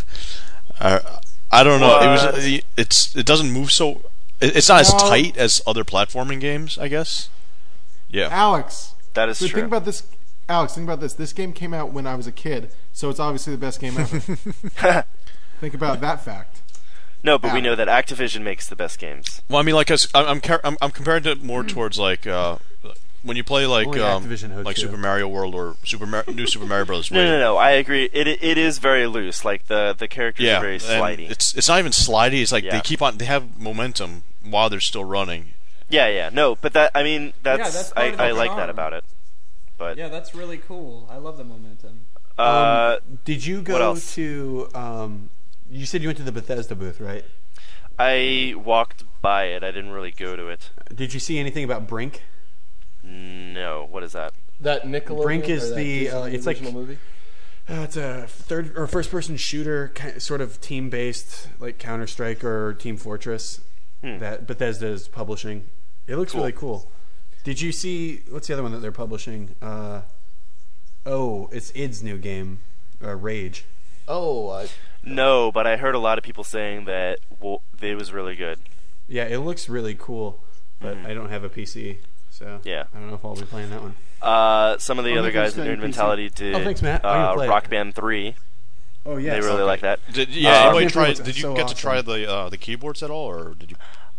I, I don't know. It What? was it's it doesn't move so. It, it's not as No. tight as other platforming games, I guess. Yeah. Alex, That is so true. think about this. Alex, think about this. This game came out when I was a kid, so it's obviously the best game ever. Think about that fact. No, but we Al. know that Activision makes the best games. Well, I mean, like, as, I'm I'm, car- I'm I'm comparing it more towards like uh, when you play like Only um, Activision O like two. Super Mario World or Super Mar- New Super Mario Bros. No, no, no. I agree. It it is very loose. Like the the characters Yeah, are very and slidey. it's it's not even slidey. It's like Yeah. they keep on. They have momentum while they're still running. Yeah, yeah. No, but that I mean that's, that's part I, of the I like charm. that about it. But Yeah, that's really cool. I love the momentum. uh, Did you What go else? to? Um, you said you went to the Bethesda booth, right? I walked by it. I didn't really go to it. Did you see anything about Brink? No, what is that? That Nickelodeon. Brink is or that the, Disney uh, it's like- original movie. Uh, it's a third or first-person shooter, ki- sort of team-based, like Counter Strike or Team Fortress. Hmm. That Bethesda is publishing. It looks Cool. really cool. Did you see? What's the other one that they're publishing? Uh, oh, it's id's new game, uh, Rage. Oh, I, No, but I heard a lot of people saying that well, it was really good. Yeah, it looks really cool, but Mhm. I don't have a P C, so Yeah. I don't know if I'll be playing that one. Uh, some of the Oh, other maybe it's guys at got Nerd your P C. Mentality did Oh, thanks, Matt. I'm gonna uh, play it. Rock Band three. Oh yeah, They really like that. Did, yeah, Uh, anybody Rock try? Band was Did you so get to try awesome. the uh, the keyboards at all, or did you?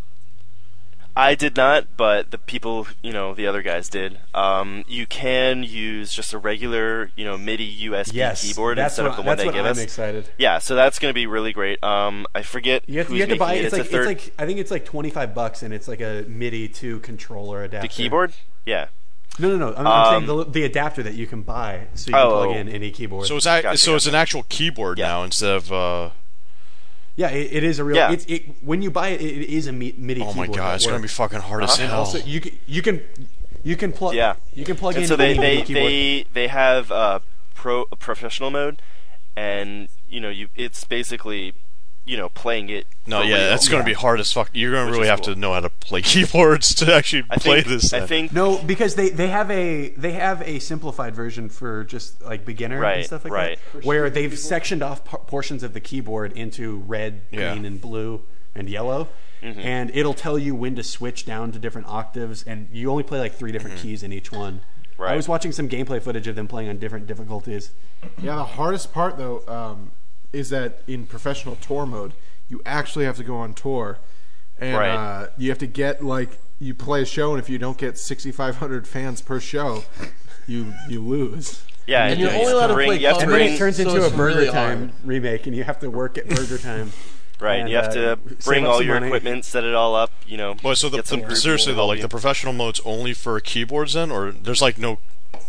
I did not, but the people, you know, the other guys did. Um, you can use just a regular, you know, MIDI U S B Yes, keyboard that's instead what, of the one that's they what give I'm us. excited. Yeah, so that's going to be really great. Um, I forget You have, who's you have to making buy it. it's, It's like a third. it's like I think it's like twenty-five bucks, and it's like a MIDI to controller adapter. the keyboard? Yeah. No, no, no. I'm, I'm saying Um, the, the adapter that you can buy, so you can Oh. plug in any keyboard. So it's a, Gotcha, so it's gotcha. an actual keyboard Yeah. now instead of. Uh, yeah, it, it is a real. Yeah. It's it when you buy it, it, it is a mi- MIDI oh keyboard. my god, that it's gonna be works. fucking hard as Uh-huh. And hell. also, you can you can you can plug Yeah. you can plug And in so they any they, MIDI keyboard. they they have uh, pro professional mode, and you know you it's basically you know playing it. no, for yeah, real. that's gonna Yeah. be hard as fuck. You're gonna Which really is have cool. to know how to play keyboards to actually I play think, this. I then. think No, because they, they have a they have a simplified version for just like beginner and Right, stuff like right. that, where they've sectioned off por- portions of the keyboard into red, Yeah. green, and blue and yellow, Mm-hmm. and it'll tell you when to switch down to different octaves, and you only play like three different keys in each one. I Right. was watching some gameplay footage of them playing on different difficulties. Yeah, the hardest part though um, is that in professional tour mode, you actually have to go on tour, and Right. uh, you have to get like you play a show, and if you don't get sixty-five hundred fans per show, you you lose. yeah, And you you're have only to allowed to bring- play you have to And then bring it turns So into a it's Burger really Time hard. remake, and you have to work at Burger Time. right. and, you have uh, to save bring up all some your money. equipment, set it all up. You know. Well, so the, get some the group seriously to though, help like you. the professional mode's only for keyboards then, or there's like no.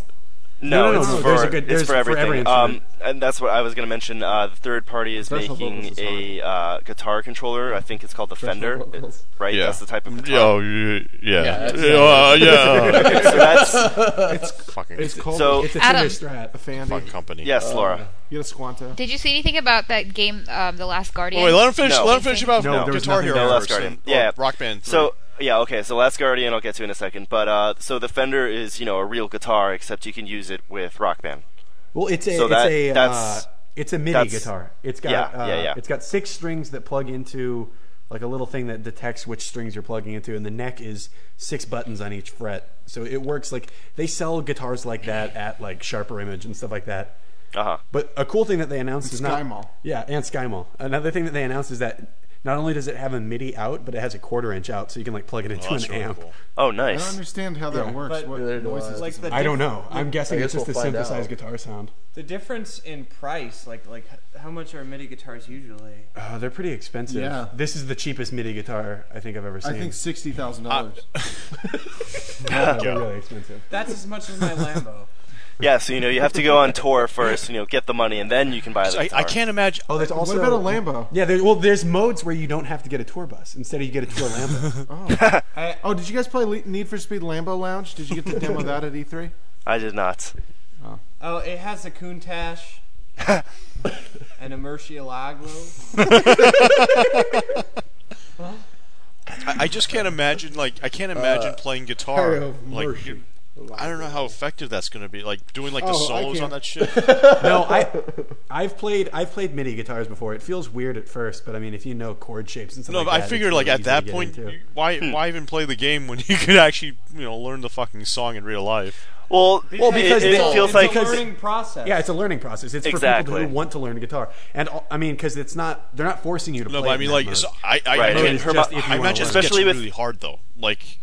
No, No, no, it's no, for there's a good- it's there's for for every everything. instrument. um, and that's what I was going to mention. Uh, the third party is Professional making vocals is a uh, guitar controller. I think it's called the Fender. Professional vocals. It- right? Yeah. That's the type of guitar. Oh, yeah, yeah, Yeah, that's- yeah, uh, yeah. So that's It's fucking it's called So- It's a Adam. Tinder Strat. a Fandy. fun company. yes, Laura. You get a Squanto. Did you see anything about that game, um, The Last Guardian? Oh, wait, let him finish. No. Let him finish about No, there was Guitar nothing Hero there. No, Last first, Guardian. and- Yeah. or Rock Band. So yeah, okay. So Last Guardian, I'll get to in a second. But uh, so the Fender is you know a real guitar, except you can use it with Rock Band. Well, it's a So that- it's a uh, that's- it's a MIDI that's- guitar. It's got yeah, uh, yeah, yeah. it's got six strings that plug into like a little thing that detects which strings you're plugging into, and the neck is six buttons on each fret. So it works like they sell guitars like that at like Sharper Image and stuff like that. Uh huh. But a cool thing that they announced And is Sky not Mall. Yeah, and Sky Mall. Another thing that they announced is that not only does it have a MIDI out, but it has a quarter inch out, so you can like plug it into Oh, that's an really amp. cool. Oh, I don't nice. understand how that Yeah. works. But- What Neither do noises I. Like does the it I don't diff- know. I'm guessing I it's guess just we'll a find synthesized out. guitar sound. The difference in price, like like h- how much are MIDI guitars usually? Uh, they're pretty expensive. Yeah. This is the cheapest MIDI guitar I think I've ever seen. I think sixty thousand dollars. Yeah, they're really expensive. That's as much as my Lambo. Yeah, so you know you have to go on tour first, you know, get the money, and then you can buy the So I, guitar. I can't imagine. Oh, there's also What about a Lambo? Yeah, there, well, there's modes where you don't have to get a tour bus. Instead, you get a tour Lambo. Oh. Oh, did you guys play Le- Need for Speed Lambo Lounge? Did you get to demo that at E three? I did not. Oh, it has a Countach and a Murcielago. I, I just can't imagine. Like, I can't imagine Uh, playing guitar. Hey, Like, Murci. I don't know how effective that's going to be. Like doing like the Oh, I solos on can't. that shit. No, I, I've played I've played MIDI guitars before. It feels weird at first, but I mean, if you know chord shapes and stuff No, like but I that, figured it's like really at easy that to get point, into. you- why why even play the game when you could actually you know learn the fucking song in real life? Well, Well, because it, they- it feels it's like a learning process. Yeah, it's a learning process. It's for Exactly. people who want to learn guitar, and uh, I mean, because it's not they're not forcing you to No, play. but I it mean in like that so mode. I I Right, imagine, it's just if you I wanna imagine learn. it Especially gets with- really hard though. Like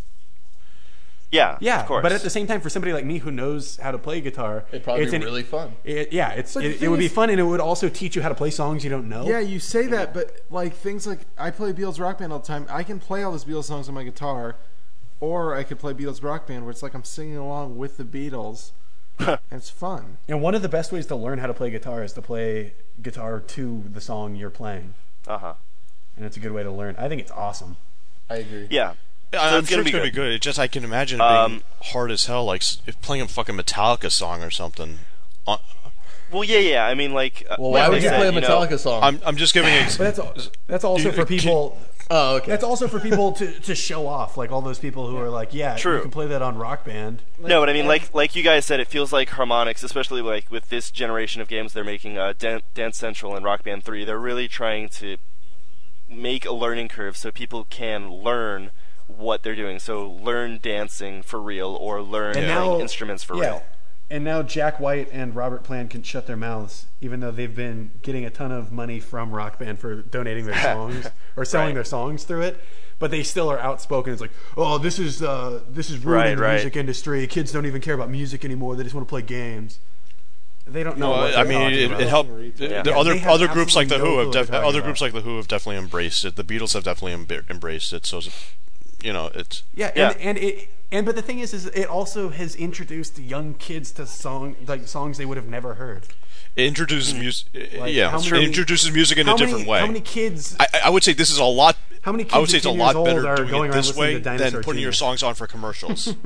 yeah, Yeah, of course. but at the same time, for somebody like me who knows how to play guitar, It'd probably it's be an- really fun. It, yeah, it's But the it, it thing would be is- fun, and it would also teach you how to play songs you don't know. Yeah, you say that, but like things like I play Beatles Rock Band all the time. I can play all those Beatles songs on my guitar, or I could play Beatles Rock Band where it's like I'm singing along with the Beatles, and it's fun. And one of the best ways to learn how to play guitar is to play guitar to the song you're playing, uh huh. and it's a good way to learn. I think it's awesome. I agree. Yeah. I- So I'm it's sure gonna it's be gonna be good. good. It just I can imagine it being Um, hard as hell. Like s- if playing a fucking Metallica song or something. Uh, Well, yeah, yeah. I mean, like. uh, Well, like why I would you said, play a know- Metallica song? I'm I'm just giving. Ex- But that's al- that's also You- for can- people. oh, okay. That's also for people to, to show off, like all those people who are like, yeah, True. you can play that on Rock Band. No, but I mean, like like you guys said, it feels like Harmonix, especially like with this generation of games they're making, uh, Dan- Dance Central and Rock Band three. They're really trying to make a learning curve so people can learn what they're doing. So learn dancing for real, or learn And playing now- instruments for yeah. real. And now Jack White and Robert Plant can shut their mouths, even though they've been getting a ton of money from Rock Band for donating their songs or selling Right. their songs through it. But they still are outspoken. It's like, oh, this is uh, this is ruining Right, the right. music industry. Kids don't even care about music anymore. They just want to play games. They don't know. No, what I they're mean talking it, about. it helped. Yeah. The Yeah, other they have other groups like the absolutely Who no have clue def- what they're other talking groups like the Who have definitely embraced it. The Beatles have definitely em- embraced it. So, it's- you know, it's Yeah, Yeah. and, and it and but the thing is, is it also has introduced young kids to song like songs they would have never heard. it introduces music. Like, yeah, how it many- introduces music in how a different many, way. How many kids? I, I would say this is a lot. How many I would kids say at it's a ten lot years better old are doing going it around this listening way to than Dinosaur putting your Junior? songs on for commercials.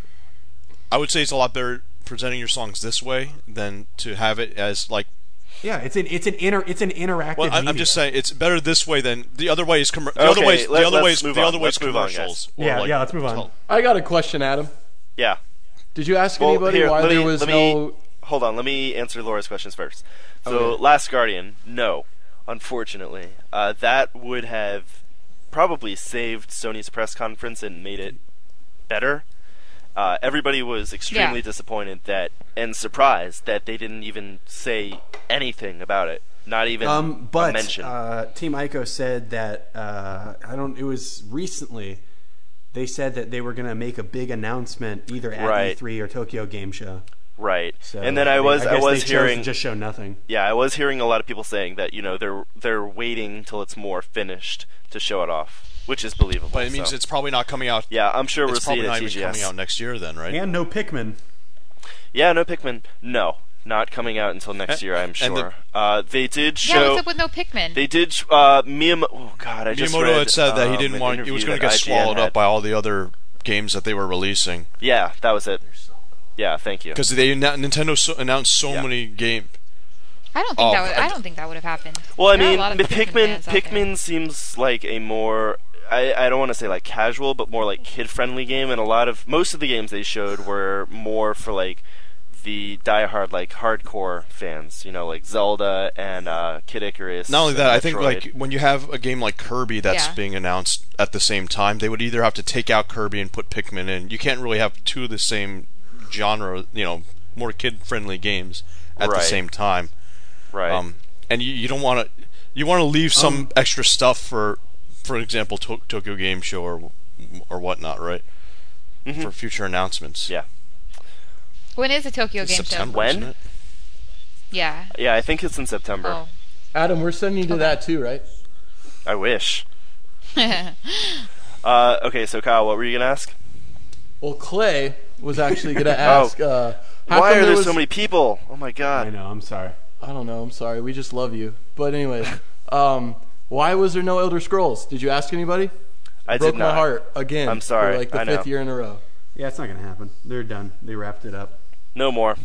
I would say it's a lot better presenting your songs this way than to have it as like. Yeah, it's an it's an inter it's an interactive. Well, I, I'm media. just saying it's better this way than the other way is commer- the other Okay, ways let- the other let's ways move the on. other ways Let's move on, guys. commercials. or Yeah, like- yeah. Let's move on. I got a question, Adam. Yeah. Did you ask Well, anybody here, why let there me- was let me- no? Hold on, let me answer Laura's questions first. So, Okay. Last Guardian, no, unfortunately. Uh, that would have probably saved Sony's press conference and made it better. Uh, everybody was extremely Yeah. disappointed that and surprised that they didn't even say anything about it. Not even Um, a but mention. uh, Team Ico said that uh, I don't. It was recently. They said that they were going to make a big announcement either at Right. E three or Tokyo Game Show. right. So and then I they- was I, guess was they chose hearing to just show nothing. yeah, I was hearing a lot of people saying that, you know, they're they're waiting until it's more finished to show it off, which is believable. But it means so. it's probably not coming out. Yeah, I'm sure we'll It's see probably it at not T even G S. coming out next year then, right? And no Pikmin. Yeah, no Pikmin. No, not coming out until next A- year, I'm and sure. uh, they did Yeah, show. what's up with no Pikmin? They did. sh- Uh, Miyamoto. Oh God, I just Miyamoto read, had said that he um, didn't an want. It was interview going to that get I G N swallowed had. up by all the other games that they were releasing Yeah, that was it. Yeah, thank you. because they annou- Nintendo so, announced so Yeah. many game. I don't think Oh, that would. I I d- don't think that would have happened. Well, I There are a mean, lot of but Pikmin Pikmin. fans out there. Pikmin seems like a more. I, I don't want to say like casual, but more like kid-friendly game, and a lot of most of the games they showed were more for like the diehard, like hardcore fans. You know, like Zelda and uh, Kid Icarus. Not only and that, I think Metroid. like when you have a game like Kirby that's Yeah. being announced at the same time, they would either have to take out Kirby and put Pikmin in. You can't really have two of the same genre, you know, more kid-friendly games at the Right. same time. right. Um, and you, you don't want to you want to leave some Um, extra stuff for, for example, to- Tokyo Game Show or or whatnot, right? Mhm. For future announcements. Yeah. When is the Tokyo Game September, When? isn't it? Show? Yeah. Yeah, I think it's in September. Oh. Adam, we're sending you to Okay. that too, right? I wish. Uh, okay, so Kyle, what were you gonna ask? Well, Clay was actually going to ask. uh, how Why come are there was, so many people? Oh my god. I know. I'm sorry. I don't know. I'm sorry. We just love you. But anyway, um, why was there no Elder Scrolls? Did you ask anybody? I Broke did my not. heart again. I'm sorry. For like the I fifth know. year in a row. Yeah, it's not going to happen. They're done. They wrapped it up. No more.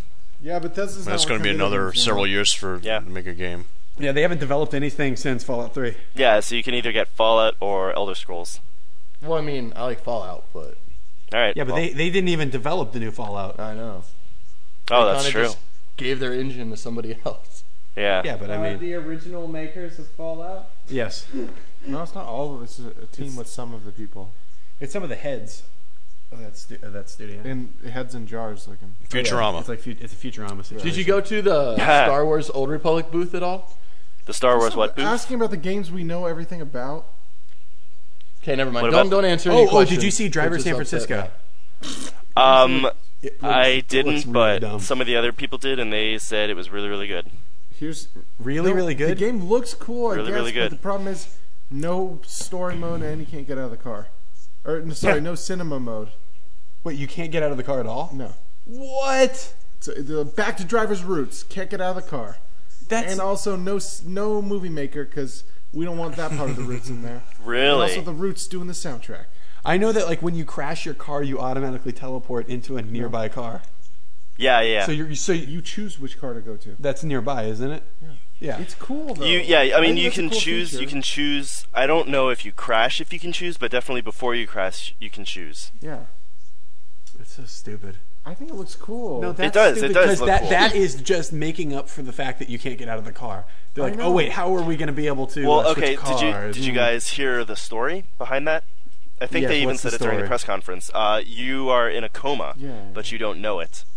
Yeah, but this is. And it's going to be another several years for Yeah. to make a game. Yeah, they haven't developed anything since Fallout three. Yeah, so you can either get Fallout or Elder Scrolls. Well, I mean, I like Fallout, but All right. Yeah, but well, they, they didn't even develop the new Fallout. I know. Oh, They that's kinda true. Just gave their engine to somebody else. Yeah. Yeah, but I mean, the original makers of Fallout. yes, No, it's not all of it. It's a, a team with some of the people it's some of the heads of that, stu- of that studio. in heads in jars, like in. Futurama. It's like fu- it's a Futurama situation. Did you go to the Star Wars Old Republic booth at all? The Star Wars what booth? Asking about the games we know everything about. Okay, never mind. What Don't about- don't answer any Oh, oh, questions. did you see Driver Which is San upset Francisco? me. Um, It looks- I it looks didn't, really but dumb. some of the other people did, and they said it was really, really good. Here's Really, no, really good? The game looks cool, I Really, guess, really but good. the problem is no story mode and you can't get out of the car. Or no, sorry, Yeah. no cinema mode. Wait, you can't get out of the car at all? No. What? So the back to driver's roots. Can't get out of the car. That's And also no s- no movie maker because we don't want that part of the roots in there. And Really? also the roots doing the soundtrack. I know that like when you crash your car, you automatically teleport into a nearby car. Yeah, yeah. So you're so you, You choose which car to go to. that's nearby, isn't it? Yeah. Yeah. It's cool though. You, yeah, I mean, think you that's a can cool choose. feature. You can choose. I don't know if you crash if you can choose, but definitely before you crash, you can choose. Yeah. It's so stupid. I think it looks cool. No, that's does, it stupid does because look that cool. that is just making up for the fact that you can't get out of the car. They're I like, know. oh wait, how are we going to be able to? Well, uh, switch okay. Did you cars? did you Hmm. guys hear the story behind that? I think Yes, they even what's said the it during the story? press conference. Uh, you are in a coma, Yeah. but you don't know it.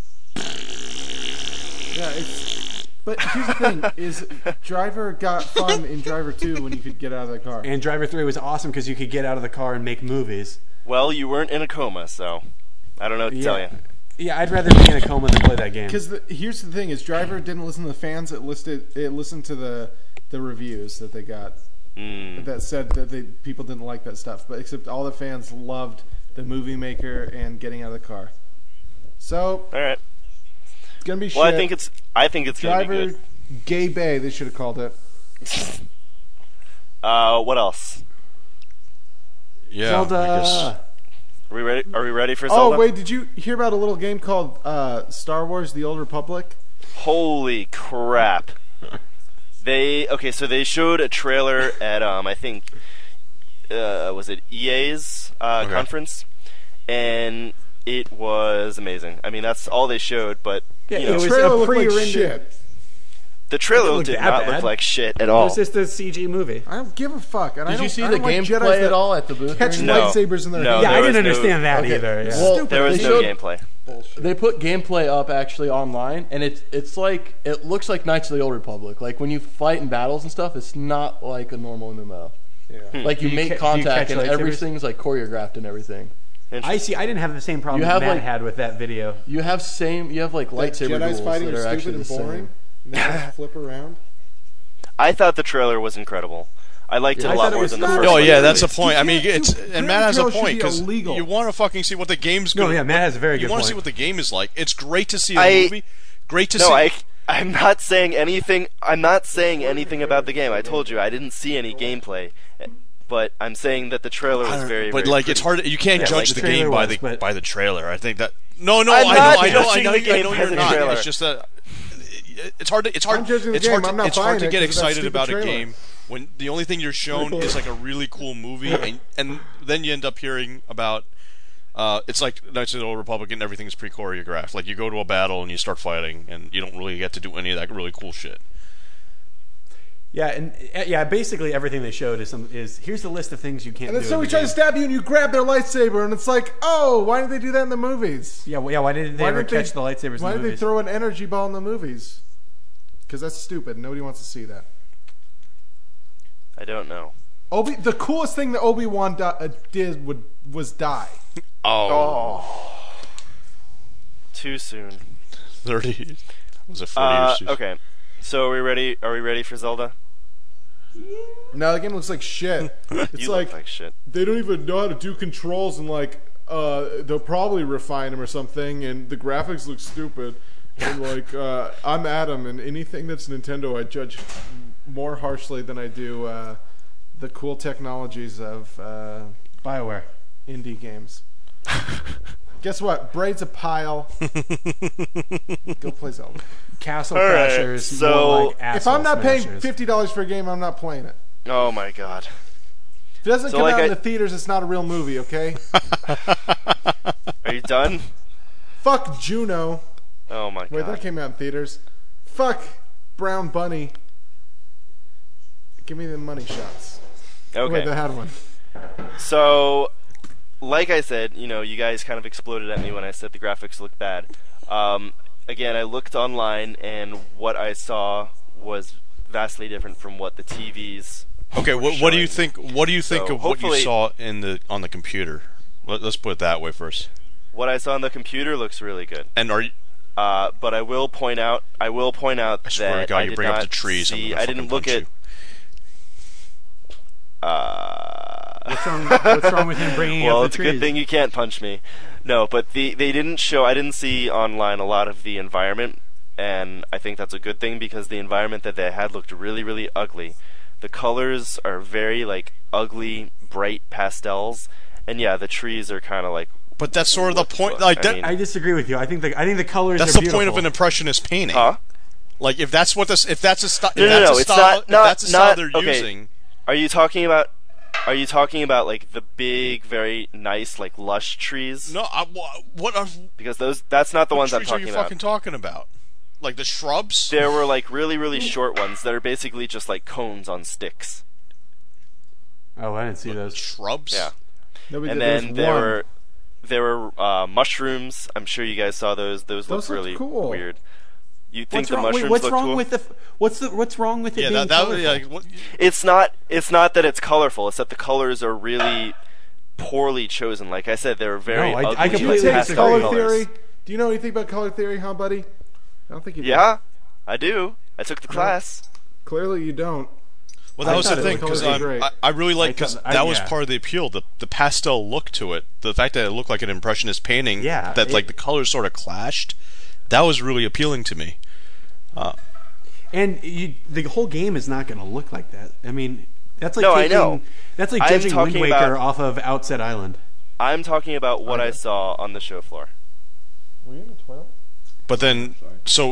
Yeah, it's. But here's the thing: is Driver got fun in Driver Two when you could get out of the car. And Driver Three was awesome because you could get out of the car and make movies. Well, you weren't in a coma, so I don't know what to tell you. Yeah, I'd rather be in a coma than play that game. Because here's the thing: is Driver didn't listen to the fans. It listed. It listened to the the reviews that they got Mm. that said that they people didn't like that stuff. But except all the fans loved the movie maker and getting out of the car. So All right. it's gonna be Well, shit. I think it's. I think it's gonna be Driver good. Gay Bay. They should have called it. Uh, what else? Yeah, Zelda. I guess. Are we ready? Are we ready for Zelda? Oh wait, did you hear about a little game called uh, Star Wars: The Old Republic? Holy crap! They okay, so they showed a trailer at um I think uh, was it E A's uh, Okay. conference, and it was amazing. I mean, that's all they showed, but Yeah, you it know, was The trailer a looked like pre-rendered- shit. the It trailer looked did that not bad. look like shit at It all. was just a C G movie. I don't give a fuck. And I Did don't, you see I the don't like Jedis gameplay that at all at the booth? catch or No. anything? lightsabers in their No, hands. Yeah, I there didn't was no- understand that okay. either. Yeah. Well, There was they no showed- gameplay. They put gameplay up actually online, and it's it's like it looks like Knights of the Old Republic. Like when you fight in battles and stuff, it's not like a normal M M O. Yeah. Like you Do you make ca- do you contact, catch and lightsabers? everything's like choreographed and everything. I see. I didn't have the same problem You that have, Matt like- had with that video. You have same. You have like That lightsaber Jedi's duels fighting that are are actually stupid the and boring. same. And they just flip around. I thought the trailer was incredible. I liked Yeah, it I a thought lot it more was than the not- first Oh one. yeah, that's the You point. I mean, can't it's do- and Matt has a Fairy Tale point should be because illegal. you want to fucking see what the game's No, gonna. yeah, Matt has a very You good want point. to see what the game is like. It's great to see a I- movie. Great to No, see. I. I'm not saying anything. I'm not saying anything about the game. I told you I didn't see any gameplay, but I'm saying that the trailer I was don't- very. but very like pretty. it's hard. You can't Yeah, judge like the the trailer game by was, the but- by the trailer. I think that. No, no, I'm I not know, I know, I judging know, the I game know by you're the not. trailer. It's just that it's hard. To, it's hard. I'm judging the it's game, hard. To, I'm not it's hard buying to it get 'cause of that excited stupid about a trailer. game when the only thing you're shown is like a really cool movie, and and then you end up hearing about. Uh, it's like Knights of the Old Republic and everything's pre-choreographed. Like you go to a battle and you start fighting, and you don't really get to do any of that really cool shit. Yeah, and uh, yeah, basically everything they showed is some is here's the list of things you can't And then do. in somebody the tries to game. stab you and you grab their lightsaber and it's like, oh, why did they do that in the movies? Yeah, well, yeah. Why didn't they Why ever didn't catch the lightsabers? Why in did the they movies? throw an energy ball in the movies? Because that's stupid. Nobody wants to see that. I don't know. Obi, the coolest thing that Obi Wan di- uh, did would was die. Oh. Too soon. Thirty was it forty Uh, years? too soon? okay. So are we ready? Are we ready for Zelda? Now the game looks like shit. It's You like, look like shit. they don't even know how to do controls and like uh, they'll probably refine them or something. And the graphics look stupid. And like uh, I'm Adam, and anything that's Nintendo, I judge more harshly than I do uh, the cool technologies of uh, BioWare. indie games. Guess what? Braid's a pile. Go play Zelda. Castle All right, Crashers. so- more like If Asshole I'm not paying Smashers. fifty dollars for a game, I'm not playing it. Oh my god. If it doesn't So, come like, out in I- the theaters, it's not a real movie, okay? Are you done? Fuck Juno. Oh my Wait, that god. came out in theaters. Fuck Brown Bunny. Give me the money shots. Okay. Wait, they had one. So, like I said, you know, you guys kind of exploded at me when I said the graphics look bad. Um, again, I looked online, and what I saw was vastly different from what the T Vs. Okay, were what, what do you showing. think? What do you think So, of what you hopefully- saw in the on the computer? Let, let's put it that way first. What I saw on the computer looks really good. And are you, Uh, but I will point out, I will point out I swear to that God, I you did bring up not the trees, I'm see. gonna I didn't fucking look punch at. you. Uh, What's wrong, what's wrong with him bringing well, up the it's a trees? good thing you can't punch me. No, but the they didn't show. I didn't see online a lot of the environment, and I think that's a good thing because the environment that they had looked really, really ugly. The colors are very like ugly, bright pastels, and yeah, the trees are kind of like. but that's sort of the What the point. fuck? Like I that, mean- I disagree with you. I think the I think the colors that's are the beautiful. point of an impressionist painting. Huh? Like if that's what this, if that's a, sti- No, if no, that's no, a it's style, not- if not- that's a style not- they're okay. using. Are you talking about? Are you talking about like the big, very nice, like lush trees? No, I, wha- what are Because those that's not the what ones I'm trees talking are you about. fucking talking about? Like the shrubs? There were like really, really short ones that are basically just like cones on sticks. Oh, I didn't see those. Shrubs? Yeah. Nobody And did. There then was there one. were there were uh, mushrooms. I'm sure you guys saw those. Those, Those look looked really cool. weird. You think What's the wrong? mushrooms Wait, what's look wrong cool? with the? f- What's the? What's wrong with it Yeah, being that, that colorful? like, what, It's not. It's not that it's colorful. It's that the colors are really poorly chosen. Like I said, they were very No, I- I ugly. Did you completely take pastel disagree. color colors. theory? Do you know anything about color theory, huh, buddy? I don't think you do. Yeah, I do. I took the class. Clearly you don't. well, that I was the thought it thing was because totally great. I, I really like I because thought- I- that was yeah. part of the appeal. The the pastel look to it, the fact that it looked like an impressionist painting. Yeah, that it- like the colors sort of clashed. That was really appealing to me. And you, the whole game is not going to look like that. I mean, that's like No, I taking, know. That's like I'm judging Wind talking Waker about- off of Outset Island. I'm talking about what I saw on the show floor. Were you in the toilet? But then, so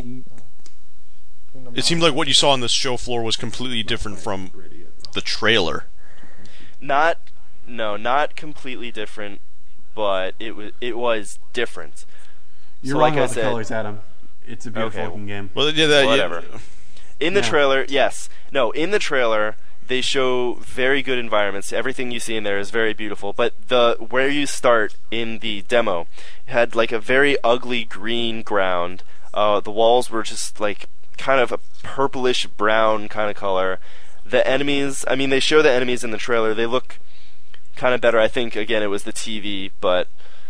it seemed like what you saw on the show floor was completely different from the trailer. Not, no, not completely different, but it was it was different. You're So wrong like I about the said- colors, Adam. It's a beautiful Okay. looking game. Well, yeah, that, yeah, Whatever. In the Yeah. trailer, yes. No, in the trailer, they show very good environments. Everything you see in there is very beautiful. But the where you start in the demo had like a very ugly green ground. Uh, the walls were just like kind of a purplish brown kind of color. The enemies, I mean, they show the enemies in the trailer. They look kind of better. I think again it was the T V, but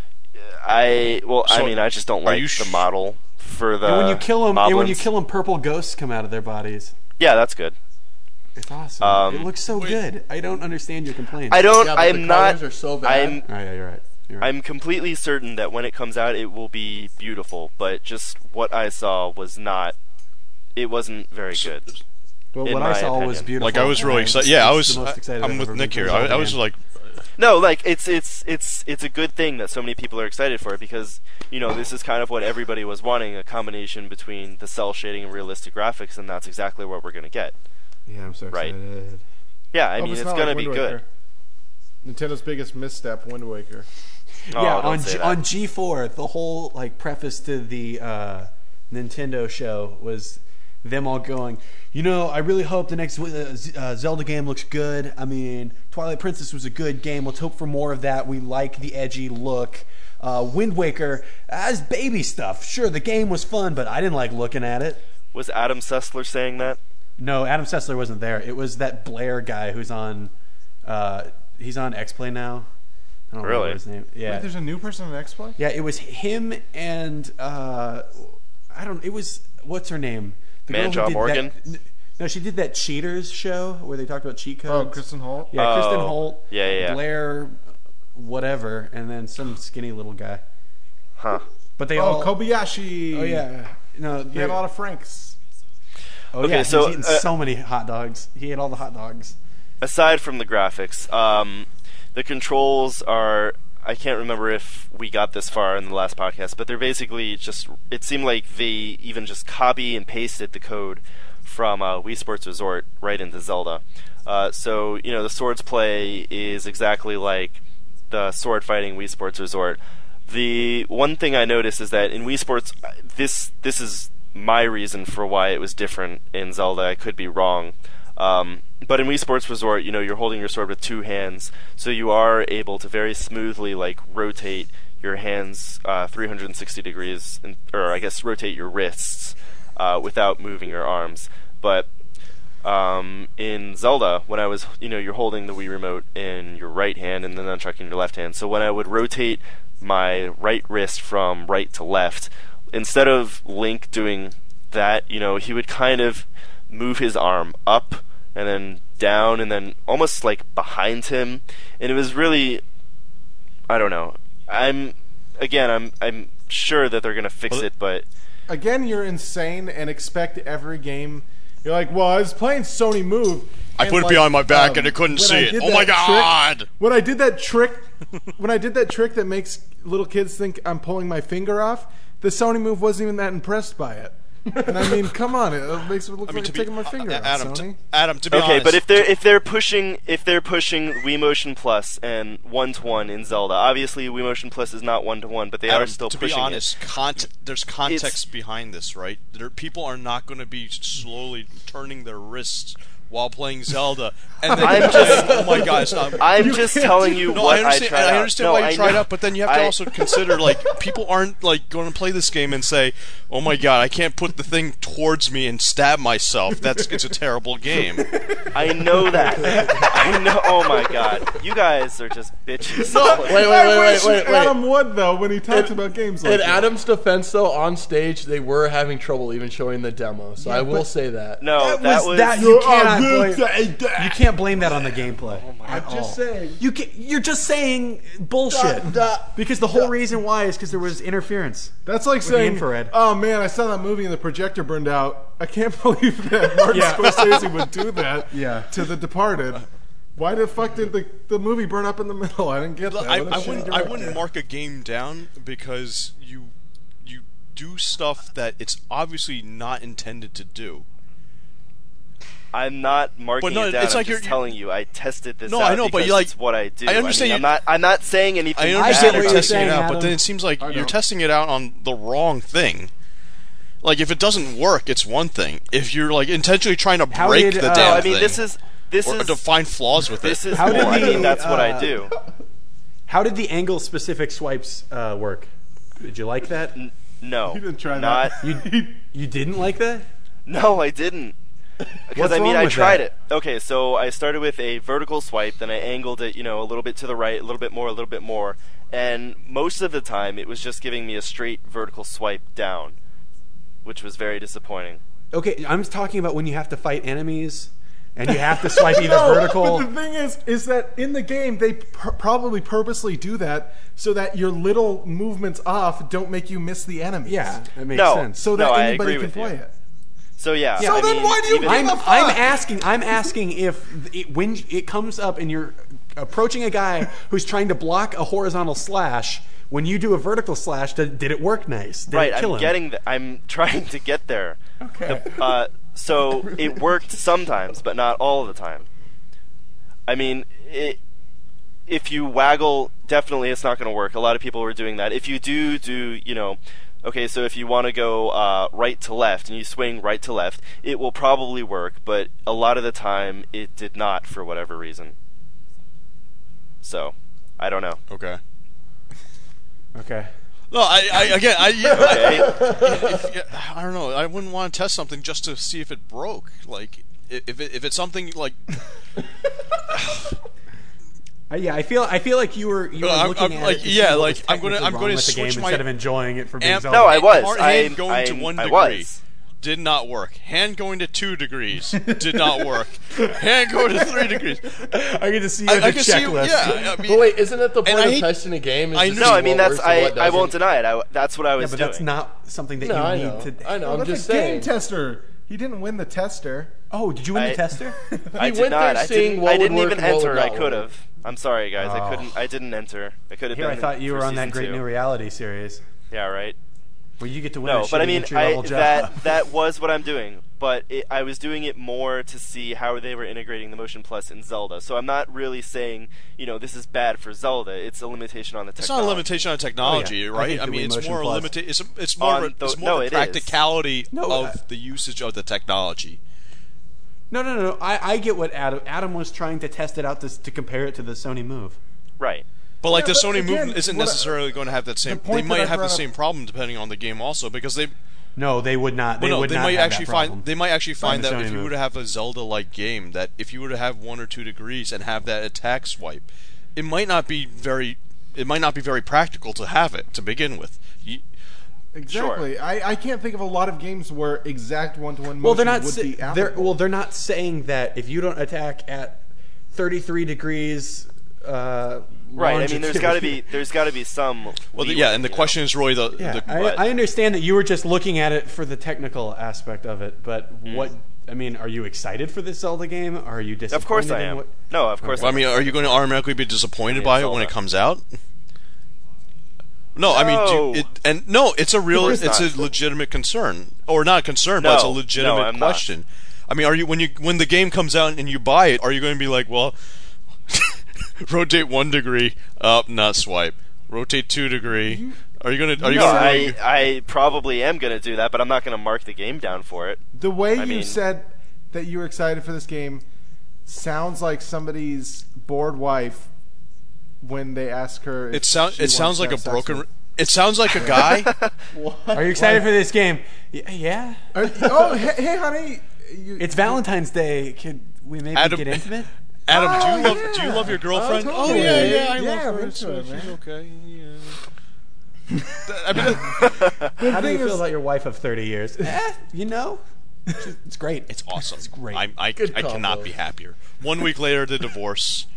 I well, I So, mean, I just don't are like you sh- the model for the. and when you kill them, and when you moblins. kill them, purple ghosts come out of their bodies. yeah, that's good. It's awesome. Um, it looks so wait. good. I don't understand your complaints. I don't. Yeah, but the I'm not. colors are so bad. I'm. Oh, yeah, you're right. You're right. I'm completely certain that when it comes out, it will be beautiful. But just what I saw was not. It wasn't very good. Well, in what I my saw was opinion. beautiful. like I was and really I- excited. Yeah, I it's was. the most I, excited I'm I've with ever Nick been here. for a I, I Zelda was game. like, No, like it's it's it's it's a good thing that so many people are excited for it because you know this is kind of what everybody was wanting, a combination between the cell shading and realistic graphics, and that's exactly what we're gonna get. Yeah, I'm so Right. excited. Yeah, I Oh, but mean it's, not gonna like be Wind good. Waker. Nintendo biggest misstep, Wind Waker. Oh, yeah, don't on say G- that. on G four, the whole like preface to the uh, Nintendo show was them all going, you know, I really hope the next uh, Z- uh, Zelda game looks good. I mean, Twilight Princess was a good game. Let's hope for more of that. We like the edgy look. Uh, Wind Waker, as baby stuff. Sure, the game was fun, but I didn't like looking at it. Was Adam Sessler saying that? No, Adam Sessler wasn't there. It was that Blair guy who's on. Uh, he's on X-Play now. I don't Really? remember his name. Yeah, Wait, there's a new person on X-Play? yeah. It was him and uh, I don't. It was what's her name? The girl who Manjaw did Morgan? that- n- no, she did that Cheaters show where they talked about cheat Oh, codes. Kristen Holt? Yeah, Kristen Oh, Holt. yeah, yeah, yeah. Blair, whatever, and then some skinny little guy. Huh. But they Oh, all. Kobayashi! Oh yeah. No, He they- had a lot of Franks. oh Okay, yeah. so, he's eaten uh, so many hot dogs. He ate all the hot dogs. Aside from the graphics, um, the controls are. I can't remember if we got this far in the last podcast, but they're basically just, it seemed like they even just copy and pasted the code from uh, Wii Sports Resort right into Zelda. Uh, so, you know, the swords play is exactly like the sword fighting Wii Sports Resort. The one thing I noticed is that in Wii Sports, this this is my reason for why it was different in Zelda. I could be wrong. Um, but in Wii Sports Resort, you know, you're holding your sword with two hands, so you are able to very smoothly, like, rotate your hands uh, three hundred sixty degrees, and, or I guess rotate your wrists uh, without moving your arms. But um, in Zelda, when I was, you know, you're holding the Wii remote in your right hand and then nunchuck in your left hand. So when I would rotate my right wrist from right to left, instead of Link doing that, you know, he would kind of move his arm up and then down and then almost like behind him, and it was really, I don't know. I'm again, I'm I'm sure that they're gonna fix it, but Again, you're insane and expect every game. You're like, well, I was playing Sony Move. I and put it like, behind my back um, and I couldn't when see I it. did Oh my that god! Trick, when I did that trick, when I did that trick that makes little kids think I'm pulling my finger off, the Sony Move wasn't even that impressed by it. And I mean, come on, it makes it look I mean, like to I'm be, taking my finger uh, off, Adam, Sony. to, Adam, to be okay, honest, but if they're if they're pushing if they're pushing Wii Motion Plus and one to one in Zelda, obviously Wii Motion Plus is not one to one, but they Adam, are still to pushing be honest, it. cont- there's context It's- behind this, right? There, people are not going to be slowly turning their wrists while playing Zelda, and then I'm saying, just- "Oh my god, stop!" I'm just telling you No, what I understand. tried I out. understand No, why you I tried know. out, but then you have to I- also consider like people aren't like going to play this game and say, "Oh my god, I can't put the thing towards me and stab myself." That's it's a terrible game. I know that. I know. Oh my god, you guys are just bitches. Wait, wait, I wait, wish wait, wait, Adam wait. would, though, when he talks In- about games like In that. Adam's defense, though, on stage they were having trouble even showing the demo, so I will but- say that. No, That that was was that you cannot I will blame. say that. You can't blame that on the gameplay. I'm just saying. You can, you're just saying bullshit. Da- da- because the whole reason why is because there was interference. That's like the saying, infrared. "Oh man, I saw that movie and the projector burned out. I can't believe that Martin Yeah. Scorsese would do that Yeah. to The Departed. Why the fuck did the, the movie burn up in the middle? I didn't get that. I, What a I shitty wouldn't. I director. wouldn't mark a game down because you you do stuff that it's obviously not intended to do. I'm not marking But no, it down. it's I'm like just you're- telling you. I tested this No, out I know, but because you, like- it's what I do. I understand mean, I'm you- not. I'm not saying anything. I bad understand what you're about you're it. testing saying, it out, Adam. but then it seems like I you're know. testing it out on the wrong thing. Like if it doesn't work, it's one thing. If you're like intentionally trying to How break did, the uh, damn No, I mean thing, this is this or is to find flaws with this it. is How cool. did I the, mean, that's what I uh, do. How did the angle-specific swipes uh, work? Did you like that? No, You didn't try not, that. You you didn't like that? No, I didn't. Because What's I mean, wrong I with tried that? it. Okay, so I started with a vertical swipe, then I angled it, you know, a little bit to the right, a little bit more, a little bit more, and most of the time it was just giving me a straight vertical swipe down, which was very disappointing. Okay, I'm talking about when you have to fight enemies and you have to swipe either No, vertical. But the thing is, is that in the game they pr- probably purposely do that so that your little movements off don't make you miss the enemies. Yeah, that makes No. sense. So that No, I anybody agree can with play you. it. So yeah. So I then mean, why do you even- I'm, give a fuck? I'm asking. I'm asking if it, when it comes up and you're approaching a guy who's trying to block a horizontal slash, when you do a vertical slash, did, did it work nice? Did Right, it kill I'm him? getting. The, I'm trying to get there. Okay. The- uh, so it worked sometimes, but not all the time. I mean, it, if you waggle, definitely it's not going to work. A lot of people were doing that. If you do do, you know, okay, so if you want to go uh, right to left and you swing right to left, it will probably work, but a lot of the time it did not for whatever reason. So, I don't know. Okay. Okay. No, I, I again, I, yeah, Okay. I, if, I don't know. I wouldn't want to test something just to see if it broke. Like, if it, if it's something like, Uh, yeah, I feel. I feel like you were. You were Uh, I'm- looking I'm at like, it to yeah, see what like, was I'm gonna- technically I'm wrong gonna with the game switch my instead of enjoying it for being amp- Zelda. No, I was. Hard I, hand going I, to one I degree was. did not work. Hand going to two degrees did not work. Hand going to three degrees. I get to see you I, in I the can see. checklist. Yeah, I mean, But wait, isn't it the point I of hate- testing a game? Is I to know. No, see I mean what that's works and I, what I won't doesn't? deny it. I, that's what I Yeah, was but doing. that's not something that No, you I need know. to. I know. Well, I'm that's just a saying. game tester. He didn't win the tester. Oh, did you win I- the tester? I He did went not. there I seeing didn't. what I would didn't work even and what would enter. I not could work. have. I'm sorry, guys. I Oh. couldn't. I didn't enter. I could have Here, been. I thought you for were on that season great two. new reality series Yeah, right. where you get to win No, a but I shitty mean, entry I, level job. that that was what I'm doing. But it, I was doing it more to see how they were integrating the Motion Plus in Zelda. So I'm not really saying, you know, this is bad for Zelda. It's a limitation on the It's technology. not a limitation on technology, Oh, yeah. I right? think I, the mean, Wii it's Motion more a Plus- limita- It's, a, it's more On of a, the- it's more no, of it the is. practicality No, of uh, the usage of the technology. No, no, no, no. I, I get what Adam. Adam was trying to test it out to, to compare it to the Sony Move. Right. But like Yeah, the but Sony again, Move isn't what I- necessarily going to have that same. the They point that might I have the brought up- same problem depending on the game also because they. No, they would not. They Well, no, would they not might have actually that problem. find they might actually find the that Sony if you Move. were to have a Zelda-like game, that if you were to have one or two degrees and have that attack swipe, it might not be very. It might not be very practical to have it to begin with. You, Exactly. I, I can't think of a lot of games where exact one-to-one motion Well, they're not. would sa- be they're, applicable. well, they're not saying that if you don't attack at thirty-three degrees. Uh, Right. I mean, there's got to longitude- be there's got to be some. well, leeway, yeah, and the you know? question is really the. Yeah, the I, but- I understand that you were just looking at it for the technical aspect of it, but Hmm. what? I mean, are you excited for this Zelda game? Or are you disappointed? Of course I in am. What, No, of course. Well, I I mean, are you going to automatically be disappointed I mean, by it Zelda. when it comes out? No, I mean, No. do, it, and no, it's a real, course it's not. a legitimate concern, or not a concern, but it's a No, legitimate no, I'm not. question. I mean, are you when you when the game comes out and you buy it, are you going to be like, well, rotate one degree up, not swipe, rotate two degree? Are you going to? Are you No, going to? I, I probably am going to do that, but I'm not going to mark the game down for it. The way I you mean- said that you were excited for this game sounds like somebody's bored wife when they ask her. If It sounds. she It sounds wants to like a have sex broken. with- It sounds like a guy. are you excited for this game? Y- Yeah. Are- oh, hey, hey, honey. You, It's Valentine's Day. Could we maybe Adam- get intimate? Adam, do Oh, you love? yeah. Do you love your girlfriend? Oh, totally. yeah, yeah, I Yeah, love I'm her. into so it, she's man. okay. Yeah. I mean, How do you thing feel is- about your wife of thirty years? eh, you know, it's, it's great. it's awesome. It's great. I'm, I Good I cannot combo. be happier. One week later, the divorce.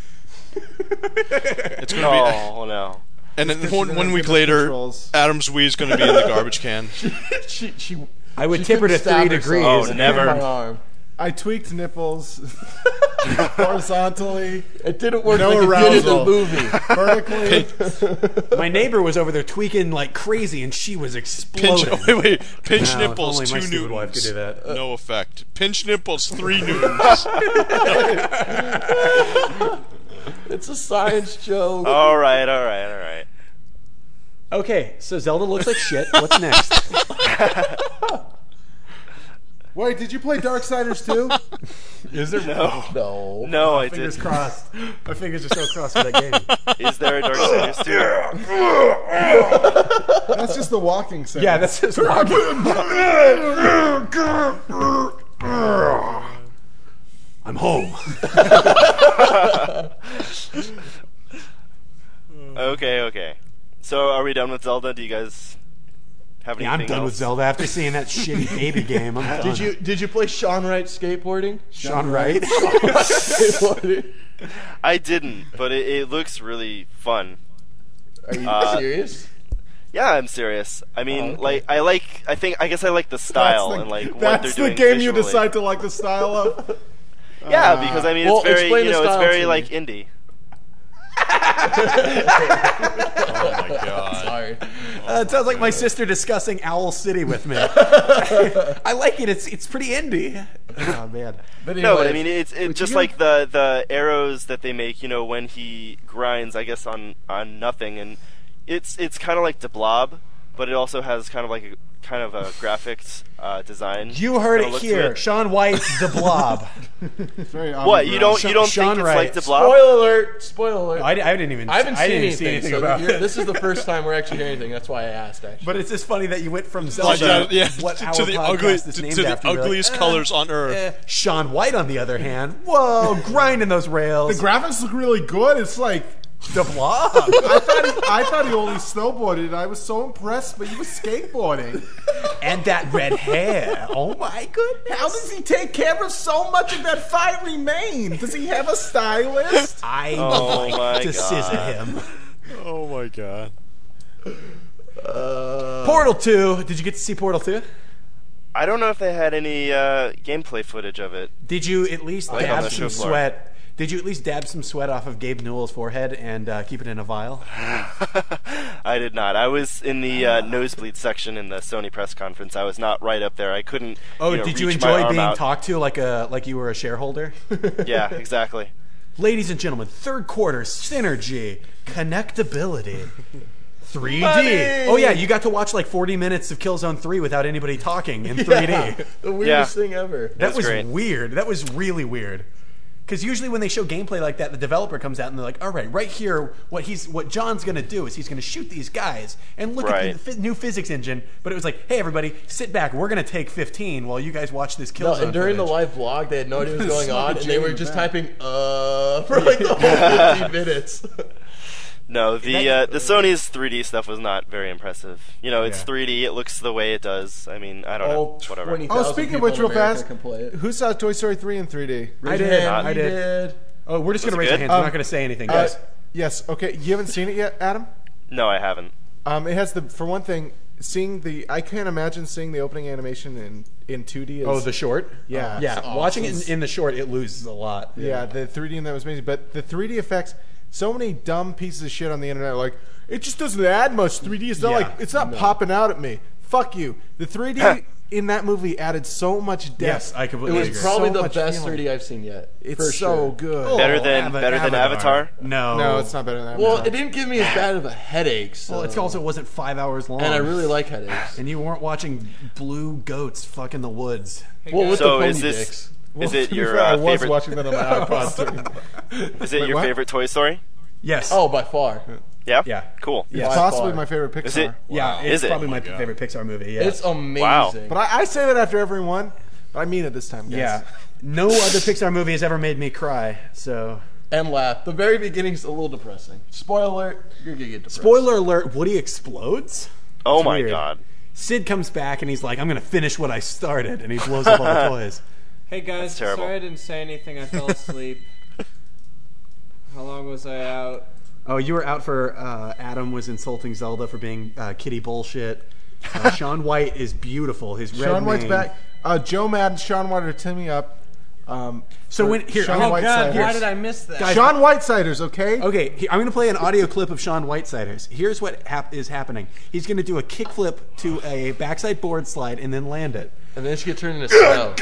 It's gonna be. Oh no. And then Because one, she one doesn't week give us later, controls. Adam's Wii is going to be in the garbage can. she, she, I would she tip her to couldn't stab three herself degrees. Oh, with her never. arm. I tweaked nipples horizontally, It didn't work No like it did in the arousal. movie. vertically. My neighbor was over there tweaking like crazy, and she was Pinch, exploding. wait, wait. Pinch No, nipples, only my two stupid wife could newtons. do that. No effect. Pinch nipples, three newtons. It's a science joke. All right, all right, all right. Okay, so Zelda looks like shit. What's next? Wait, did you play Darksiders too? Is there No, No. no, I fingers didn't. crossed? My fingers are so crossed for that game. Is there a Darksiders two? That's just the walking sound. Yeah, that's just walking. I'm home. Okay, okay. So are we done with Zelda? Do you guys have Yeah, anything I'm done else? with Zelda after seeing that shitty baby game. I'm done. Did you did you play Sean Wright skateboarding? Sean Wright? Skateboarding. I didn't, but it, it looks really fun. Are you Uh, serious? Yeah, I'm serious. I mean, Oh, okay. like, I like. I think. I guess I like the style That's the, and like what that's they're the doing. game you visually. decide to like the style of. Yeah, because I mean, Well, it's very. explain You the know, it's style very to like me. indie. Oh my god. Sorry. Uh, it sounds like my sister discussing Owl City with me. I like it. It's it's pretty indie. Oh man. But No, but I anyways, mean, it's it's just you- like the the arrows that they make. You know, when he grinds, I guess on on nothing, and it's it's kind of like the Blob, but it also has kind of like a kind of a graphics uh, design. You heard kinda it look to here. Sean White's The Blob. Very What you don't Sean- you don't Sean think it's Wright. like the Blob? spoiler alert! Spoiler alert! I, I didn't even. I haven't I seen didn't anything, see anything so about you're- it. this is the first time we're actually hearing anything. That's why I asked, actually. But it's just funny that you went from Like Zelda, that, yeah, what to, our to the podcast ugly, is to, named to the after. You're like, ugliest eh, colors on earth. eh. Sean White, on the other hand, whoa, grinding those rails. The graphics look really good. It's like The Blob. I thought he, I thought he only snowboarded. And I was so impressed, but he was skateboarding. And that red hair. Oh my goodness. How does he take care of so much of that fiery mane? Does he have a stylist? I Oh like my to God. scissor him. Oh my god. Portal two. Did you get to see Portal two? I don't know if they had any uh, gameplay footage of it. Did you at least Like on dab the some show floor. sweat? Did you at least dab some sweat off of Gabe Newell's forehead and uh, keep it in a vial? I did not. I was in the uh, nosebleed section in the Sony press conference. I was not right up there. I couldn't. Oh, you know, did you reach my enjoy arm being out. talked to like a like you were a shareholder? Yeah, exactly. Ladies and gentlemen, third quarter synergy, connectability, three D. Money! Oh yeah, you got to watch like forty minutes of Killzone three without anybody talking in three D. Yeah, the weirdest Yeah. thing ever. That was was great. weird. That was really weird. Because usually when they show gameplay like that, the developer comes out and they're like, "All right, right here, what he's what John's going to do is he's going to shoot these guys and look Right. at the fi- new physics engine." But it was like, "Hey, everybody, sit back. We're going to take fifteen while you guys watch this No, Killzone." and during the footage." live vlog, they had no idea what was going It's like on, a and they were genuine just event. typing "uh" for like the whole fifteen minutes. No, the uh, the Sony's three D stuff was not very impressive. You know, it's Yeah. three D. It looks the way it does. I mean, I don't All know. Whatever. twenty Oh, thousand speaking of people which, in real America fast, can play it. who saw Toy Story three in three D? I Raise your did. hand. I You did. Oh, we're just going to Was raise it our good? hands. Um, We're not going to say anything, Uh, guys. yes. Okay. You haven't seen it yet, Adam? No, I haven't. Um, it has the for one thing, seeing the I can't imagine seeing the opening animation in in two D. Is, Oh, the short? Yeah. Yeah, It's watching it awesome. in, in the short, it loses a lot. yeah, the three D in that was amazing, but the three D effects. So many dumb pieces of shit on the internet are like it just doesn't add much three D. It's not Yeah. like it's not popping out at me. Fuck you. The three D in that movie added so much depth. Yes, I It completely was agree. probably So the much best feeling. three D I've seen yet. It's for so sure. good. Better than- Ava- better than Avatar? No. No, it's not better than that. Well, it didn't give me as bad of a headache. So. Well, it's also wasn't five hours long. and I really like headaches. And you weren't watching blue goats fuck in the woods. Well, with So the is pony this dicks. is it To be your fair, I uh, was favorite? watching that on my iPod. Too. Is it Wait, your what? favorite Toy Story? Yes. Oh, by far. Yeah. Yeah. Cool. Yeah. It's By possibly far. my favorite Pixar. Is it? Yeah, it's Is it? probably Oh my, my God. favorite Pixar movie. Yeah. It's amazing. Wow. But I, I say that after every one. But I mean it this time, guys. yeah. No other Pixar movie has ever made me cry. So, And laugh. The very beginning's a little depressing. Spoiler alert, you're gonna get depressed. spoiler alert: Woody explodes. Oh It's my weird. god. Sid comes back and he's like, "I'm going to finish what I started," and he blows up all the toys. Hey guys, That's terrible. sorry I didn't say anything. I fell asleep. How long was I out? Oh, you were out for uh, Adam was insulting Zelda for being uh, kitty bullshit. Uh, Sean White is beautiful. His red Sean White's mane. back. Uh, Joe Madden, Sean White are teaming up. Um, So for when- here, Sean I'm- Oh, Whitesiders. God, why did I miss that? Guys, Sean Whitesiders, okay? Okay, he- I'm going to play an audio clip of Sean Whitesiders. Here's what hap- is happening. He's going to do a kickflip to a backside board slide and then land it. And then she get turned into snow.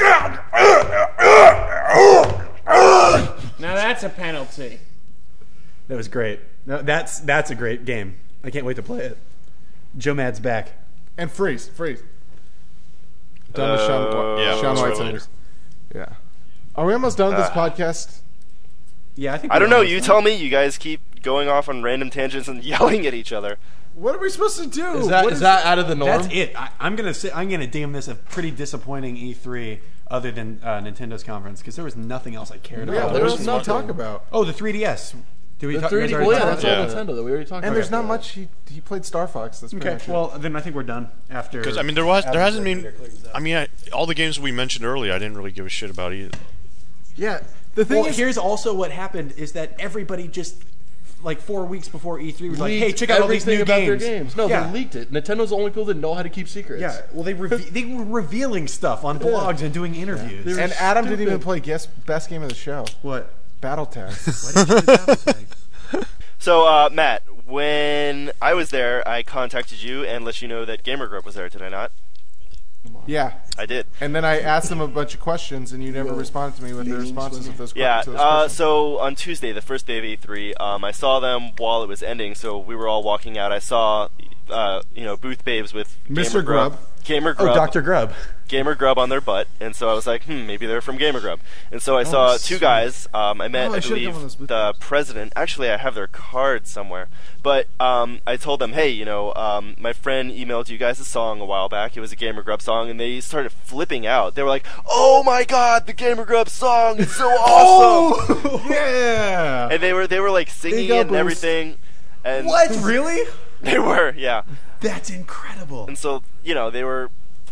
Now that's a penalty. That was great. No, that's that's a great game. I can't wait to play it. Joe Mad's back. And freeze, freeze. Done with Sean, Uh, yeah, Sean we'll Whitesiders. Yeah. Are we almost done with this Uh, podcast? Yeah, I think. I don't we're know. almost You done. tell me. You guys keep going off on random tangents and yelling at each other. What are we supposed to do? Is that What is that out of the norm? That's it. I, I'm gonna say I'm gonna deem this a pretty disappointing E three, other than uh, Nintendo's conference, because there was nothing else I cared Yeah, about. there there's was nothing to nothing. talk about. Oh, the three D S. Did we The talk, three you D. guys Well, already yeah, talk that's about all Yeah. Nintendo that we already talked And about. there's not that. much. He he played Star Fox. That's it? pretty Okay, much it. well then I think we're done after. Because I mean, there was there after hasn't the been. theater cleans up. I mean, I, all the games we mentioned earlier, I didn't really give a shit about either. Yeah. The thing Well, is, here's also what happened is that everybody just like four weeks before E three was like, Leaked "Hey, check out all these everything new about games." their games. No, yeah. they leaked it. Nintendo's the only people that know how to keep secrets. Yeah, well, they reve- they were revealing stuff on blogs and doing interviews. They're and Adam didn't even stupid. play guess best game of the show. What? Battle Tag. Why did you do that? So, uh, Matt, when I was there, I contacted you and let you know that Gamer Grub was there. Did I not? Yeah. I did. And then I asked them a bunch of questions, and you never responded to me with the responses of those, que- Yeah. to those Uh, questions. so on Tuesday, the first day of E three, um, I saw them while it was ending. So we were all walking out. I saw, uh, you know, booth babes with Mister Gamer Grub, Grub. Gamer Oh, Grub, Doctor Grub. Gamer Grub on their butt, and so I was like, hmm, maybe they're from Gamer Grub. And so I saw two sweet. guys. Um, I met, Oh, I I should've believe, gone with those booth the president. Actually, I have their card somewhere. But um, I told them, hey, you know, um, my friend emailed you guys a song a while back. It was a Gamer Grub song, and they started flipping out. They were like, oh my god, the Gamer Grub song! It's so awesome! Oh, yeah. And they were they were like singing Big it and uppers. everything. And What? Really? They were, yeah. That's incredible. And so, you know, they were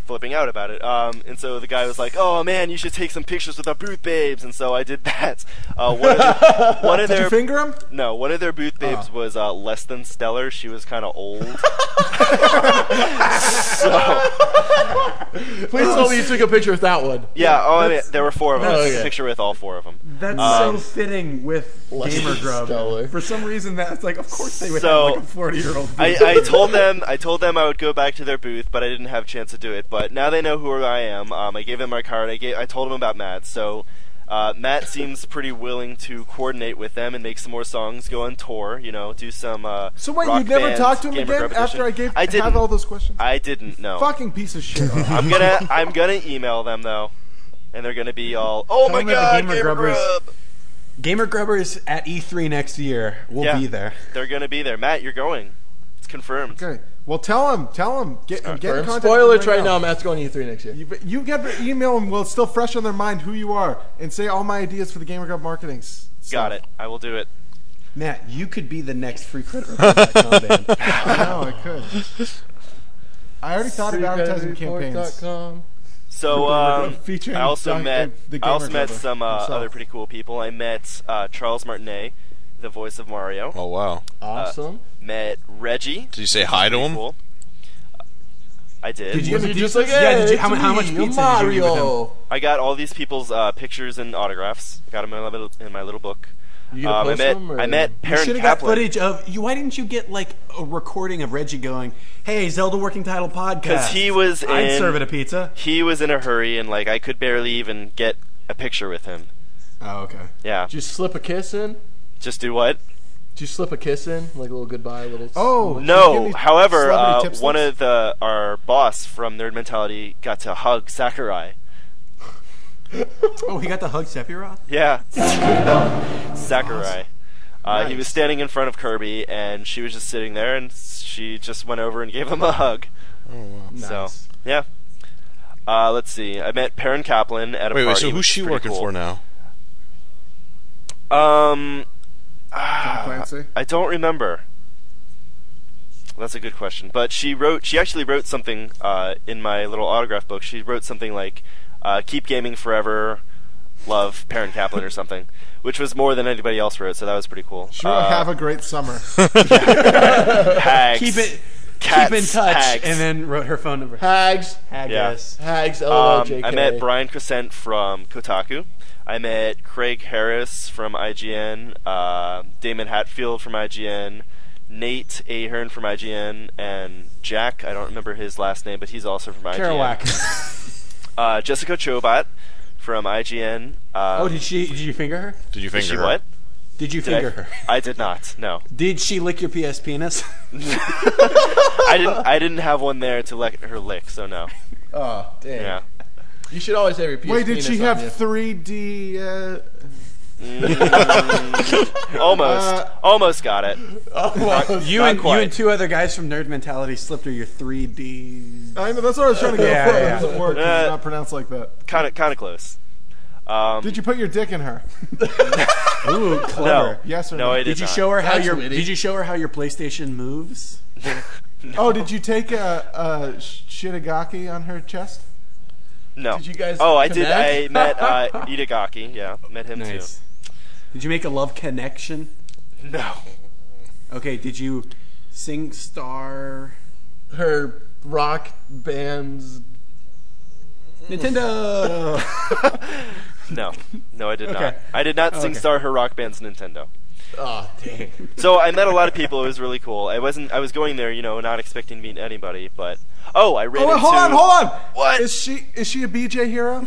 flipping out about it. Um, and so the guy was like, "Oh man, you should take some pictures with our booth babes." And so I did that. Uh, one of, the, one of Did their you finger him? no, one of their booth babes Oh. was uh, less than stellar. She was kind of old. so Please tell me you took a picture with that one. yeah, oh, I mean, That's- there were four of them. I that's- took a okay. picture with all four of them. That's Um, so fitting with Less Gamer than Grub. stellar. For some reason, that's like, of course they would So, have like a forty-year-old. I, I told them I told them I would go back to their booth, but I didn't have a chance to do it. But now they know who I am. Um, I gave them my card. I gave I told them about Matt. So uh, Matt seems pretty willing to coordinate with them and make some more songs, go on tour. You know, do some. Uh, So wait, rock you never band, talked to him Gamer again Grub after edition. I gave I didn't. have all those questions? I didn't know. Fucking piece of shit. I'm gonna I'm gonna email them though, and they're gonna be all, "Oh Tell my them that the god, Gamer Gamer Grubbers- Grub!" Gamer Grubbers at E three next year. We'll Yeah. be there. They're gonna be there. Matt, you're going. It's confirmed. Okay. Well, tell him. Tell him. Get, get in Confirmed. contact Spoiler with him right now. Matt's going to E three next year. You, but you get to email them while it's still fresh on their mind who you are, and say all my ideas for the Gamer Grub marketing. s- Got stuff. it. I will do it. Matt, you could be the next free credit report dot com band. I know I could. I already thought of advertising campaigns. Freecreditreport.com. So um, Featuring I also Doc- met uh, the I also Gamer met Grubber some uh, himself. other pretty cool people. I met uh, Charles Martinet, the voice of Mario. Oh wow! Awesome. Met Reggie. Did you say hi to Pretty him? cool. I did. Did you- Was he just like, Yeah, hey, did you- it's how mu- how me, much I'm pizza did you eat with Mario. I got all these people's uh, pictures and autographs. Got them in my little, in my little book. You gonna Um, I post met them, or- I met You Perrin should have got Kaplan. footage of you. Why didn't you get like a recording of Reggie going, "Hey, Zelda Working Title Podcast"? Because he was I'd in- serve it a pizza. He was in a hurry, and like I could barely even get a picture with him. Oh, okay. Yeah. Did you slip a kiss in? Just do what? Did you slip a kiss in, like a little goodbye, little? Oh can you give No. me However, celebrity uh, tip one slips? of the our boss from Nerd Mentality got to hug Sakurai. Oh, he got the hug Sephiroth. Yeah. Sakurai. Uh, He was standing in front of Kirby, and she was just sitting there, and she just went over and gave him a hug. So, Nice. yeah. Uh, let's see. I met Perrin Kaplan at a Wait, wait. party. So who's which she is pretty working cool. for now? Um, John Clancy. I don't remember. That's a good question. But she wrote. She actually wrote something uh, in my little autograph book. She wrote something like, uh, "Keep gaming forever, love Perrin Kaplan" or something, which was more than anybody else wrote. So that was pretty cool. Sure, Uh, have a great summer. hags. Keep it, Cats, keep in touch, hags. and then wrote her phone number. Hags. Haggis. Hags. L O Um, J K. I met Brian Crescent from Kotaku. I met Craig Harris from I G N, uh, Damon Hatfield from I G N, Nate Ahern from I G N, and Jack, I don't remember his last name, but he's also from I G N. Kerouac. Uh, Jessica Chobot from I G N. Uh, Oh, did she? Did you finger her? Did you did finger she her? what? Did you Did finger I, her? I did not, no. Did she lick your P S penis? I didn't I didn't have one there to let her lick, so no. Oh, dang. Yeah. You should always have your P S Wait, did penis she on you. have three D? Uh, Mm, almost. Uh, Almost got it. Oh, You Not and you quite. and two other guys from Nerd Mentality slipped her your three D. I know that's what I was trying to go Yeah, for. yeah. It doesn't work. 'cause Uh, it's not pronounced like that. Kind of kind of close. Um, Did you put your dick in her? Ooh, no. clever. Yes or No, no? I did, Did you not. show her how That's your witty. Did you show her how your PlayStation moves? Oh, did you take a, a Shitagaki on her chest? No. Did you guys Oh, I did. I connect? met uh, Itagaki. Yeah, met him Nice. Did you make a love connection? too. No. Okay. Did you sing star Her rock band's. Nintendo? No. No, I did not. Okay. I did not sing Okay. star her rock band's Nintendo. Oh, dang. So I met a lot of people. It was really cool. I wasn't. I was going there, you know, not expecting to meet anybody. But oh, I ran Oh, wait, into. hold on, hold on. What? Is she is she a B J hero?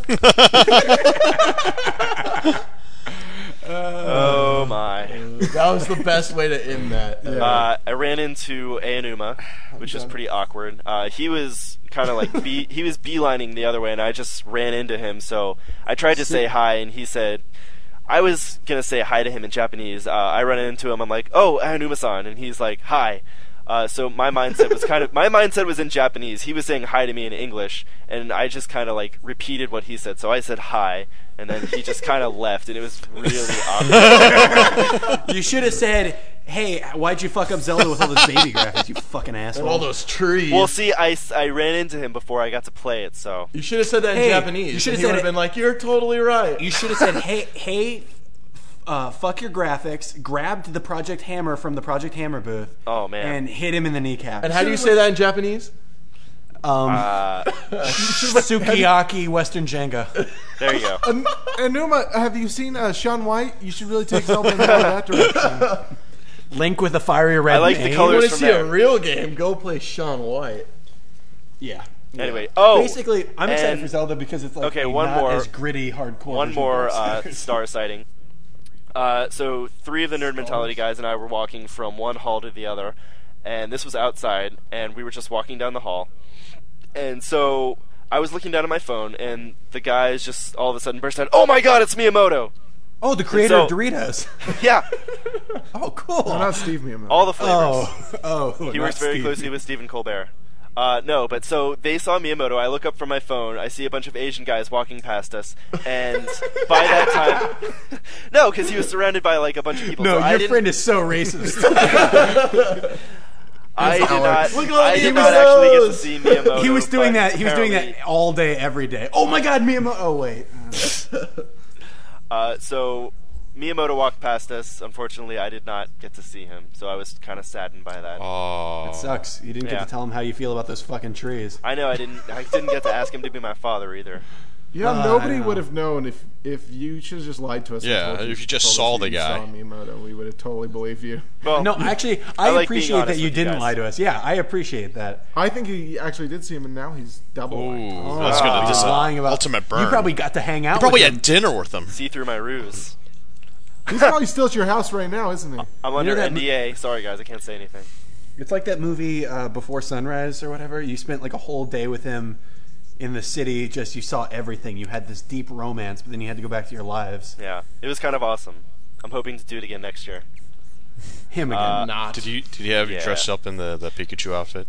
Oh my. That was the best way to end that. Uh, I ran into Aonuma, which was pretty awkward. Uh, he was kind of like bee, he was beelining the other way, and I just ran into him. So I tried to say hi, and he said, I was gonna say hi to him in Japanese. Uh, I run into him. I'm like, "Oh, Aonuma-san," and he's like, "Hi." Uh, so my mindset was kind of my mindset was in Japanese. He was saying hi to me in English, and I just kind of like repeated what he said. So I said hi, and then he just kind of left, and it was really awkward. You should have said, hey, why'd you fuck up Zelda with all those baby graphics, you fucking And asshole? all those trees. Well, see, I, s- I ran into him before I got to play it, so You should have said that in Hey, Japanese. you should have and he said would have it- been like, "You're totally right." You should have said, hey, hey, uh, fuck your graphics, grabbed the Project Hammer from the Project Hammer booth, Oh, man. and hit him in the kneecap. And how do you say that in Japanese? Um, uh, Sukiyaki Western Jenga. there you go. And, and Numa, have you seen uh, Sean White? You should really take Zelda in that direction. Link with a fiery red I like the mane. You colors want to from see there. a real game? Go play Sean White. Yeah. Anyway, oh, Basically, I'm excited and- for Zelda because it's like okay, a one not more- as gritty, hardcore. one version more of uh, Dark star sighting. Uh, so three of the Nerd Mentality guys and I were walking from one hall to the other, and this was outside, and we were just walking down the hall. And so I was looking down at my phone, and the guys just all of a sudden burst out, "Oh my God, it's Miyamoto!" Oh, the creator so- of Doritos. Yeah, Oh, cool. No, not Steve Miyamoto. all the flavors. Oh, oh. He not works very Steve. closely with Stephen Colbert. Uh, no, but so they saw Miyamoto. I look up from my phone. I see a bunch of Asian guys walking past us, and by that time, no, because he was surrounded by like a bunch of people. No, so I your didn't, friend is so racist. I did not. Look at all I the did not actually get to Miyamotos. see Miyamoto. he was doing but that. He was doing apparently- that all day, every day. Oh my God, Miyamoto. Oh wait. Uh, so Miyamoto walked past us. Unfortunately, I did not get to see him, so I was kind of saddened by that. Oh. It sucks. You didn't Yeah. get to tell him how you feel about those fucking trees. I know I didn't. I didn't get to ask him to be my father either. Yeah, Uh, I nobody know. would have known if if you should have just lied to us. and Yeah, told if you just told us saw that the you guy. saw Miyamoto, we would have totally believed you. Well, No, actually, I I, like being appreciate honest that you with you didn't guys. lie to us. Yeah, I appreciate that. I think he actually did see him, and now he's double lying. Ooh, that's Ah. gonna He's dis- lying about ultimate burn. You probably got to hang out. You probably with had him. dinner with them. see through my ruse. He's probably still at your house right now, isn't he? I'm know under that N D A. Sorry, guys, I can't say anything. It's like that movie uh, Before Sunrise or whatever. You spent like a whole day with him in the city. Just you saw everything. You had this deep romance, but then you had to go back to your lives. Yeah, it was kind of awesome. I'm hoping to do it again next year. Him again. Uh, Not. Did you did he have you Yeah. dressed up in the, the Pikachu outfit?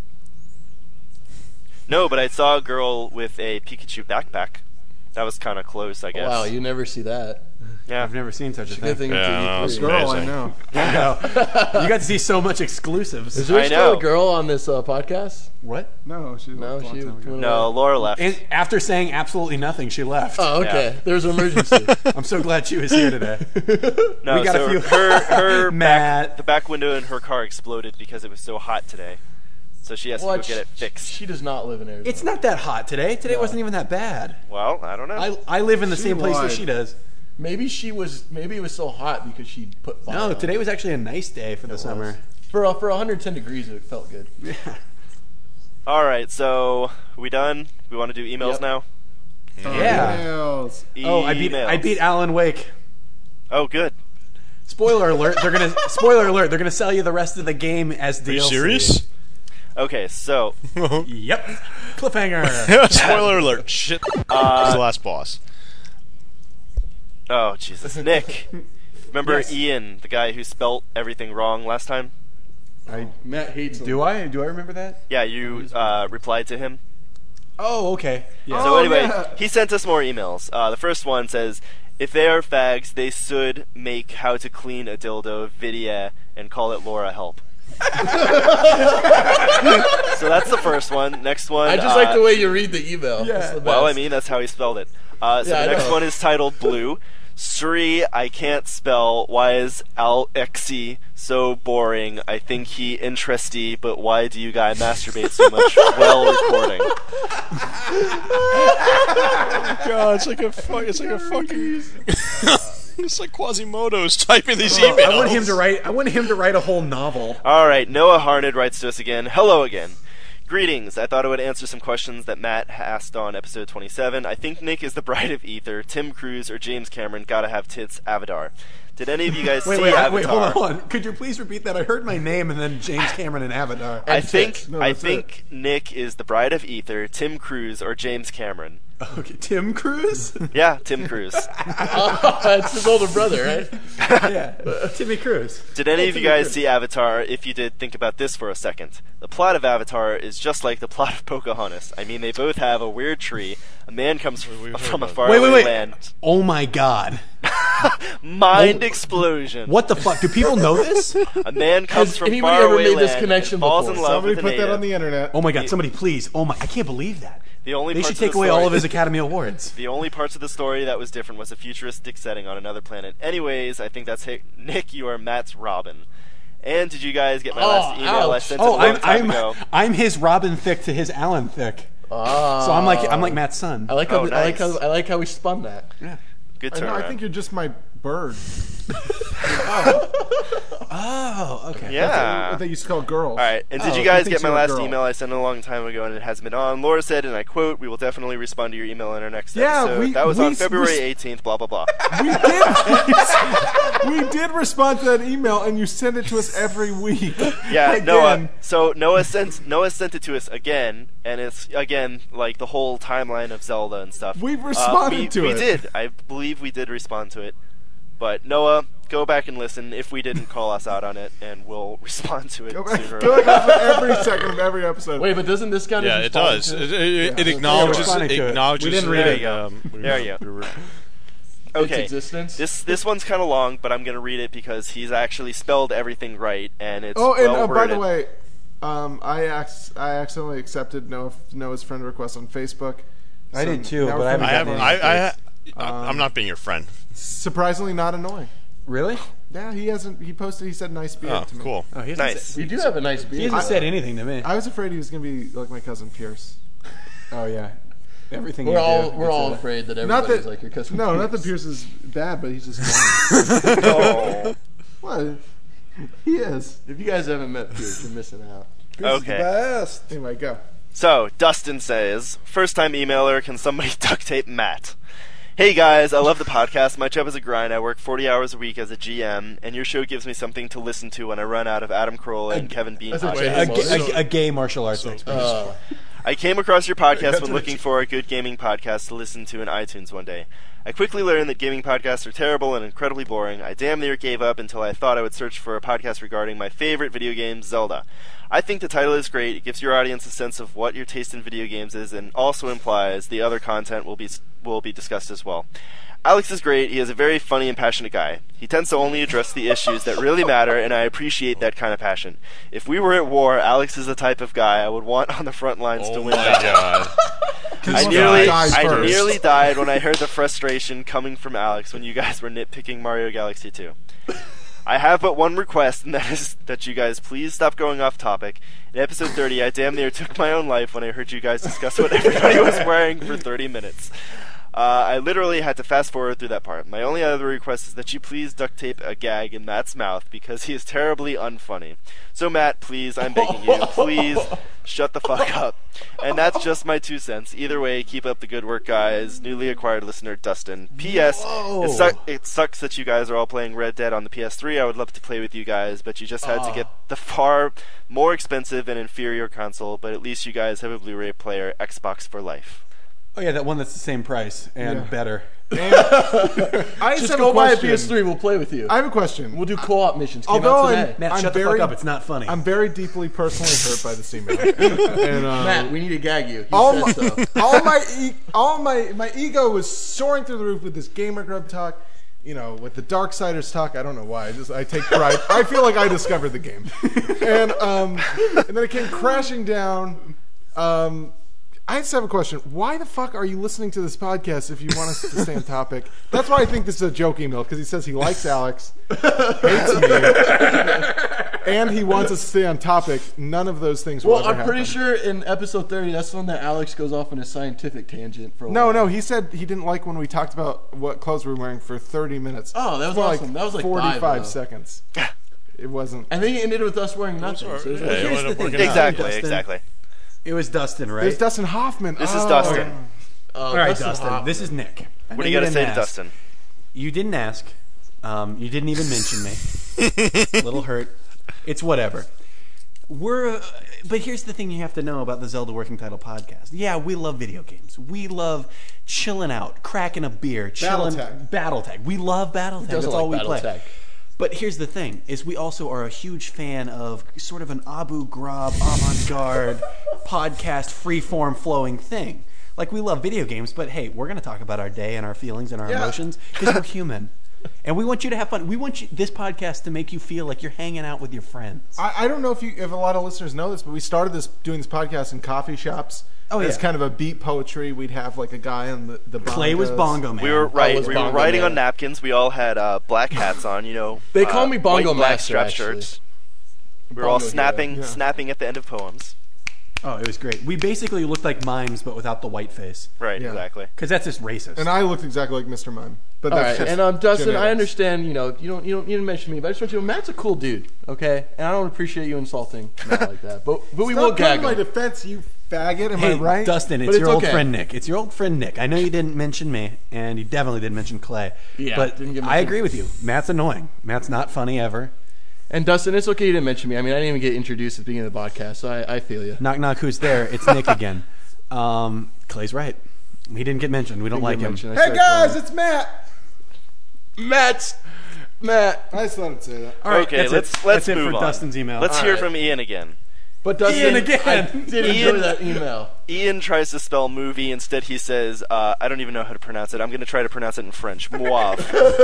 No, but I saw a girl with a Pikachu backpack. That was kind of close, I guess. Wow, you never see that. yeah. I've never seen such a Good thing. thing Yeah, it's no, E three. it's Girl, I amazing. know. I know. You got to see so much exclusives. Is there I still know. a girl on this uh, podcast? What? No, she No, left a long she time ago. went No, away. Laura left. And after saying absolutely nothing, she left. Oh, okay. Yeah. There's an emergency. I'm so glad she was here today. no, we got so a few. her her Matt. back, the back window in her car exploded because it was so hot today. So she has to What? go get it fixed. She does not live in Arizona. It's not that hot today. Today No. wasn't even that bad. Well, I don't know. I I live in the She same place that lied. she does. Maybe she was. Maybe it was so hot because she put fire. No, on today it. was actually a nice day for the It summer. was. For uh, for one hundred ten degrees. It felt good. All right, so we done? We want to do emails Yep. now? Yeah. Emails. Oh, I beat I Emails. beat Alan Wake. Oh, good. Spoiler alert! They're gonna spoiler alert! They're gonna sell you the rest of the game as D Are you L C. serious? Okay, so Yep. Cliffhanger. Spoiler alert! Shit. Uh, Who's the last boss? oh Jesus, Nick. Remember Yes. Ian, the guy who spelt everything wrong last time? I, Matt hates him. do I do I remember that? Yeah, you uh, replied to him. Oh, okay. Yeah. So Oh, anyway, yeah. he sent us more emails. Uh, the first one says, "If they are fags, they should make how to clean a dildo video and call it Laura Help." So that's the first one. Next one. I just uh, like the way you read the email. Yeah. It's the Well, I best. mean, that's how he spelled it. Uh, so Yeah, the I next know. one is titled Blue. Sri, I can't spell. Why is Alexi so boring? I think he interesty, but why do you guys masturbate so much while recording? God, it's like a fuck. It's like a fucking. It's like Quasimodo's typing these Oh, emails. I want him to write. I want him to write a whole novel. All right, Noah Harned writes to us again. Hello again. Greetings. I thought I would answer some questions that Matt asked on episode twenty-seven. I think Nick is the bride of Ether. Tim Cruise or James Cameron gotta have tits. Avatar. Did any of you guys Wait, see wait, Avatar? wait, hold on, hold on. Could you please repeat that? I heard my name and then James Cameron and Avatar. I And think tits. No, I that's think Nick is the bride of Ether, Tim Cruise, or James Cameron. Okay, Tim Cruise. Yeah, Tim Cruise. Oh, it's his older brother, right? Yeah, Timmy Cruise. Did any Oh, of you Timmy guys Cruise. see Avatar? If you did, think about this for a second. The plot of Avatar is just like the plot of Pocahontas. I mean, they both have a weird tree. A man comes we f- heard from a about faraway Wait, wait, wait. land. Oh my God. Mind explosion. What the fuck? Do people know this? A man comes Has from anybody ever faraway made this land connection and falls before? in love Somebody with a put that native. on the internet. Oh my god! Somebody please! Oh my! I can't believe that. The only They parts should of take the away story- all of his Academy Awards. The only parts of the story that was different was a futuristic setting on another planet. Anyways, I think that's hey, Nick. You are Matt's Robin. And did you guys get my Oh, last email I ouch. sent Oh, a long I'm time I'm, ago? I'm his Robin Thicke to his Alan Thicke. Ah. So I'm like I'm like Matt's son. I like how Oh, I like nice. how I like how we spun that. Good I, know, turnaround. I think you're just my bird. Oh, okay. yeah. What they used to call girls. All right. And did Oh, you he guys thinks get my you're a last girl. email I sent a long time ago, and it hasn't been on? Laura said, and I quote, "We will definitely respond to your email in our next Yeah, episode." we- that was we on s- February res- eighteenth. Blah blah blah. We did. we did respond to that email, and you send it to us every week. Yeah, Again. Noah. So Noah sent Noah sent it to us again, and it's again like the whole timeline of Zelda and stuff. We've Uh, responded we, to we it. did. I believe we did respond to it. But Noah, go back and listen if we didn't call us out on it, and we'll respond to it Go back, sooner. go back after every second of every episode. Wait, but doesn't this count? Yeah, as it does. responding It, to it, it Yeah. acknowledges. responding to it. acknowledges. We didn't read that, it. Um, we There were- you go. we were- its Okay. existence? This this one's kind of long, but I'm gonna read it because he's actually spelled everything right, and it's Oh, and well uh, by the worded. way, um, I ac- I accidentally accepted Noah, Noah's friend request on Facebook. I did too, now but we're I haven't I friends have. gotten again. I. I. Um, I'm not being your friend. Surprisingly, not annoying. Really? Yeah, he hasn't. He posted. He said nice beard Oh, to me. cool. Oh, he hasn't Nice. Said, You do have a nice he beard. hasn't though. said anything to me. I was afraid he was going to be like my cousin Pierce. Oh yeah. Everything. We're you all do, we're it's all a- afraid that Not everybody's that like your cousin. No, not that Pierce is bad, but he's just blind. Oh. What? He is. If you guys haven't met Pierce, you're missing out. Okay. Best. Anyway, go. So, Dustin says, first time emailer, can somebody duct tape Matt? Hey guys, I love the podcast. My job is a grind. I work forty hours a week as a G M, and your show gives me something to listen to when I run out of Adam Carolla and Kevin Bean that's a podcasts. A, ga- a, a gay martial arts expert. Uh, I came across your podcast when looking for a good gaming podcast to listen to in iTunes one day. I quickly learned that gaming podcasts are terrible and incredibly boring. I damn near gave up until I thought I would search for a podcast regarding my favorite video game, Zelda. I think the title is great. It gives your audience a sense of what your taste in video games is, and also implies the other content will be will be discussed as well. Alex is great. He is a very funny and passionate guy. He tends to only address the issues that really matter, and I appreciate that kind of passion. If we were at war, Alex is the type of guy I would want on the front lines to Oh win my battles. god. I Someone nearly, dies I first. nearly died when I heard the frustration coming from Alex when you guys were nitpicking Mario Galaxy two. I have but one request, and that is that you guys please stop going off topic. In episode thirty, I damn near took my own life when I heard you guys discuss what everybody was wearing for thirty minutes. Uh, I literally had to fast forward through that part. My only other request is that you please duct tape a gag in Matt's mouth because he is terribly unfunny. So Matt, please, I'm begging you, please shut the fuck up. And that's just my two cents. Either way, keep up the good work, guys. Newly acquired listener Dustin. P S. It, su- it sucks that you guys are all playing Red Dead on the P S three. I would love to play with you guys, but you just had to get the far more expensive and inferior console. But at least you guys have a Blu-ray player, Xbox for life. Oh yeah, that one that's the same price and Yeah. better. And I just, just have go a buy a question. P S three. We'll play with you. I have a question. We'll do co-op missions. Came Although out I'm- today. Matt, I'm shut the very- fuck up. It's not funny. I'm very deeply personally hurt by this email. and, uh, Matt, we need to gag you. He all said my, so. all my, e- all my, my ego was soaring through the roof with this gamer grub talk. You know, with the Darksiders talk. I don't know why. I just I take pride. I feel like I discovered the game, and um, and then it came crashing down. Um, I just have a question. Why the fuck are you listening to this podcast if you want us to stay on topic? That's why I think this is a joke email, because he says he likes Alex, hates me, and he wants us to stay on topic. None of those things will Well, ever I'm pretty happen. sure in episode thirty, that's the one that Alex goes off on a scientific tangent for a No, while. no, he said he didn't like when we talked about what clothes we were wearing for thirty minutes. Oh, that was For awesome. That was like forty-five five, though. seconds. It wasn't. And then he ended with us wearing nothing. So it was Yeah, like, it here's ended the up thing. working out. Exactly, Dustin. exactly. It was Dustin, right? There's Dustin Hoffman. This oh. is Dustin. uh, All right, Dustin Dustin. Hoffman. This is Nick. I What know do you got to didn't say to ask. Dustin? You didn't ask. Um, you didn't even mention me. A little hurt. It's whatever. We're, uh, but here's the thing you have to know about the Zelda Working Title podcast. Yeah, we love video games. We love chilling out, cracking a beer, chilling. Battletech. Battletech. We love Battletech. doesn't That's all like we play. Battletech? But here's the thing: is we also are a huge fan of sort of an Abu Ghraib avant-garde podcast, free-form flowing thing. Like, we love video games, but hey, we're going to talk about our day and our feelings and our Yeah. emotions because we're human. And we want you to have fun. We want you, this podcast to make you feel like you're hanging out with your friends. I, I don't know if you if a lot of listeners know this, but we started this doing this podcast in coffee shops. Oh, It's yeah. kind of a beat poetry. We'd have like a guy on the the Clay was bongos. Bongo Man. We were right. was We were Bongo writing Man. on napkins. We all had uh, black hats on. You know, They uh, call me Bongo white, black Master, strap actually. shirts. We were all Bongo hero. snapping, Yeah. snapping at the end of poems. Oh, it was great. We basically looked like mimes, but without the white face. Right. Yeah. Exactly. Because that's just racist. And I looked exactly like Mister Mime. But All that's right, just and um, Dustin, I genetics. understand. You know, you don't, you don't, you didn't mention me, but I just want you to know Matt's a cool dude, okay? And I don't appreciate you insulting Matt like that, but but we Stop will coming gag to my him. defense, you faggot. Am Hey, I right? Dustin, it's But your it's old okay. friend Nick. It's your old friend Nick. I know you didn't mention me, and you definitely didn't mention Clay. Yeah, but didn't get I mentioned. agree with you. Matt's annoying. Matt's not funny ever. And Dustin, it's okay you didn't mention me. I mean, I didn't even get introduced at the beginning of the podcast, so I, I feel you. Knock knock. Who's there? It's Nick again. Um, Clay's right. He didn't get mentioned. We don't like him. Hey guys, it's Matt. Matt's Matt. I just thought I'd say that. All right, okay. that's let's it. let's that's move it for on. Dustin's email. Let's All hear right. from Ian again. But Dustin, Ian again. I did enjoy Ian- that email. Ian tries to spell movie. Instead, he says, uh, I don't even know how to pronounce it. I'm going to try to pronounce it in French. Moave.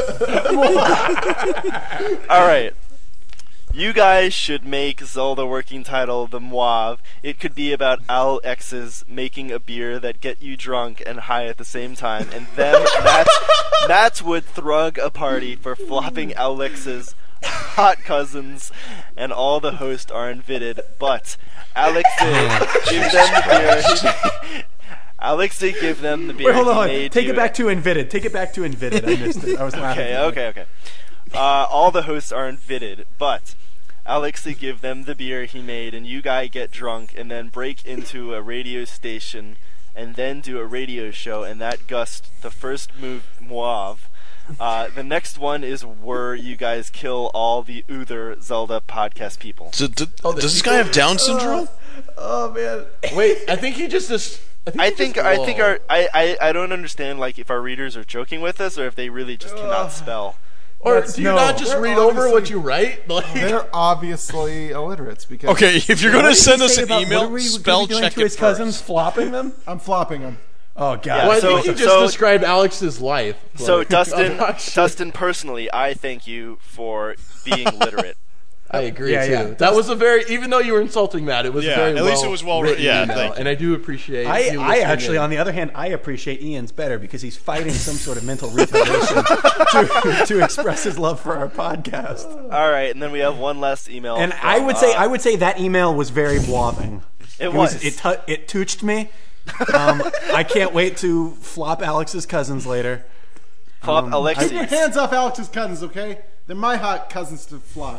All right. You guys should make Zelda working title the Moave. It could be about Al X's making a beer that get you drunk and high at the same time, and them Nats, Nats would thrug a party for flopping Al X's hot cousins, and all the hosts are invited, but Alex did give them the beer. Alex did give them the beer. Wait, hold he on. made Take you- it back to Invited. Take it back to Invited. I missed it. I was laughing. Okay, okay, okay. Uh, all the hosts are invited, but Alex did give them the beer he made, and you guys get drunk and then break into a radio station and then do a radio show, and that gust the first move Moave. Uh, the next one is where you guys kill all the other Zelda podcast people. D- d- Oh, the does this sequel? guy have Down syndrome? Oh man. Wait, I think he just. just I think. I he think just, I think whoa. our I, I, I don't understand like if our readers are joking with us or if they really just cannot spell. Or That's- do you no. not just We're read over what obviously- you write? Like, They're obviously illiterates because Okay, if you're What going did to he send us say an about- what email, are we gonna spell be doing check to it his cousins, first. flopping them. I'm flopping them. Oh God. Yeah, well, I so- think you just so- described Alex's life. So Like, Dustin, I'm not sure. Dustin, personally, I thank you for being literate. I agree Yeah, too. yeah. That was a very, even though you were insulting Matt, it was Yeah, a very at least it was well written written. Yeah, email, thank you. and I do appreciate. I, you I listening actually, in. on the other hand, I appreciate Ian's better because he's fighting some sort of mental retardation to, to express his love for our podcast. All right, and then we have one last email. And from, I would say, uh, I would say that email was very bluffing. It was. It tu- it touched me. Um, I can't wait to flop Alex's cousins later. Flop um, Alexis. Keep your hands off Alex's cousins, okay? They're my hot cousins to flop.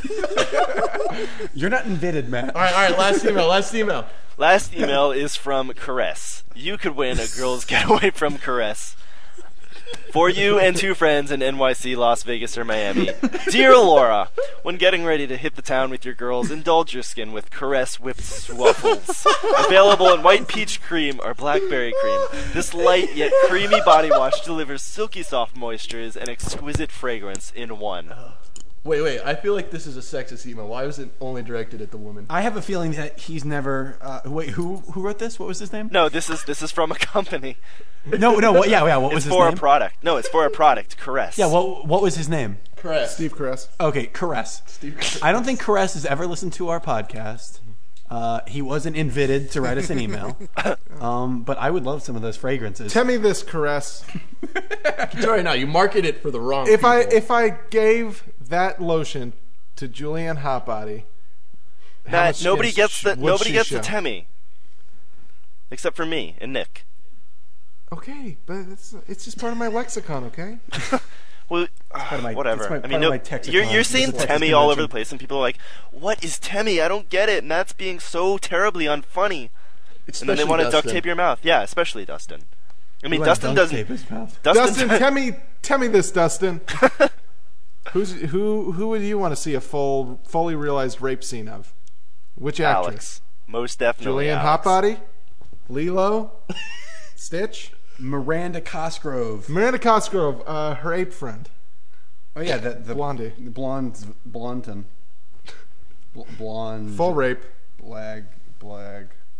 You're not invited, Matt. All right, all right. Last email. Last email. Last email is from Caress. You could win a girl's getaway from Caress. For you and two friends in N Y C, Las Vegas, or Miami. Dear Laura, when getting ready to hit the town with your girls, indulge your skin with Caress Whipped Swaffles. Available in white peach cream or blackberry cream. This light yet creamy body wash delivers silky soft moistures and exquisite fragrance in one. Wait, wait. I feel like this is a sexist email. Why was it only directed at the woman? I have a feeling that he's never. Uh, wait, who who wrote this? What was his name? No, this is this is from a company. no, no. What, yeah, yeah. What was It's his for name? a product. No, it's for a product. Caress. yeah. What what was his name? Correct. Steve Caress. Okay, Caress. Steve. I don't think Caress has ever listened to our podcast. Uh, he wasn't invited to write us an email. Um, but I would love some of those fragrances. Tell me this, Caress. Sorry, now you market it for the wrong. If people. I if I gave that lotion to Julianne Hotbody, how Matt, much nobody is- gets the would nobody she gets the show? Temmie, except for me and Nick. Okay, but it's it's just part of my lexicon, okay? Well, part of my- whatever. it's my- I part mean, of no, my Texicon. you're you're It's saying a Texas Temmie all over convention. the place, and people are like, "What is Temmie? I don't get it," and that's being so terribly unfunny. And then they Especially want to duct Dustin. tape your mouth. Yeah, especially Dustin. I mean, He let Dustin duct doesn't. tape his mouth. Dustin, Dustin, tell me tell me this, Dustin. Who's who who would you want to see a full fully realized rape scene of? Which actress? Alex, most definitely. Julianne Alex. Hotbody? Lilo? Stitch? Miranda Cosgrove. Miranda Cosgrove, uh, her ape friend. Oh yeah, the, the Blondie. the blonde, blonton, Bl- blonde, Full rape. blag, blag.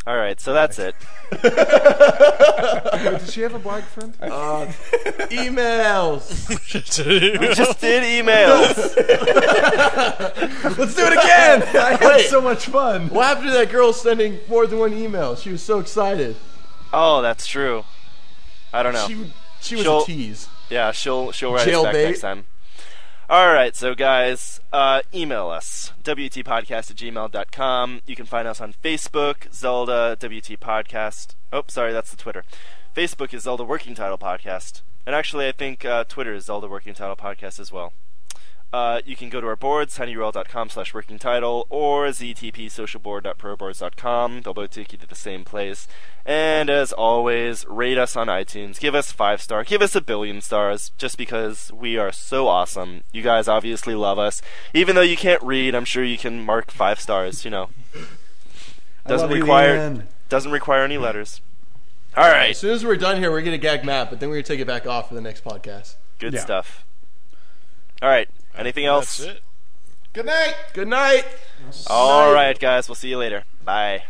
All right, so that's it. Wait, did she have a blog friend? Uh, emails. We just did emails. Let's do it again. I had Wait. so much fun. What happened to that girl sending more than one email? She was so excited. Oh, that's true. I don't know. She she was She'll- a tease. Yeah, she'll she'll write us back Jailbait. next time. All right, so guys, uh, email us, w t podcast at gmail dot com. You can find us on Facebook, Zelda W T Podcast. Oh, sorry, that's the Twitter. Facebook is Zelda Working Title Podcast. And actually, I think uh, Twitter is Zelda Working Title Podcast as well. Uh, you can go to our boards, tinyurl dot com slash working title, or z t p social board dot pro boards dot com. They'll both take you to the same place. And as always, rate us on iTunes. Give us five star. Give us a billion stars, just because we are so awesome. You guys obviously love us. Even though you can't read, I'm sure you can mark five stars, you know. Doesn't I love you, require Ian. doesn't require any letters. All right. As soon as we're done here, we're gonna gag Matt, but then we're gonna take it back off for the next podcast. Good Yeah. stuff. All right. Anything else? That's it. Good night. Good night. All right, guys. We'll see you later. Bye.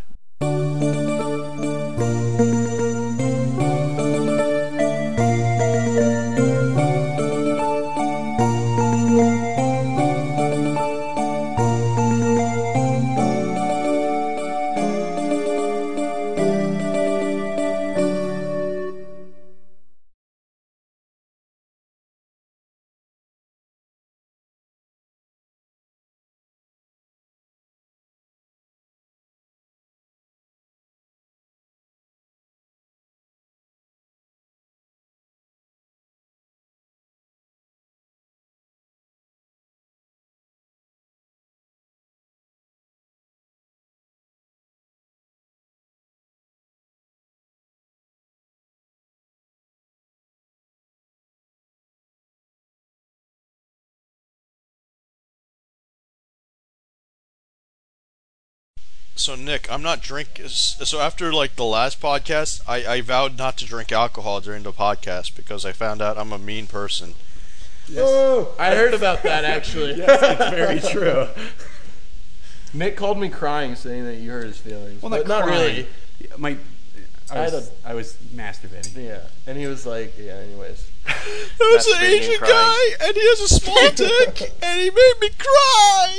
So Nick, I'm not drink. So after like the last podcast, I, I vowed not to drink alcohol during the podcast because I found out I'm a mean person. Oh, I heard about that actually. Yes, it's very true. Nick called me crying, saying that you hurt his feelings. Well, but not not crying. really. Yeah, My, I I had was, a- I was masturbating. Yeah, and he was like, yeah. Anyways, There's an Masturbating and Asian crying. guy, and he has a small dick, and he made me cry.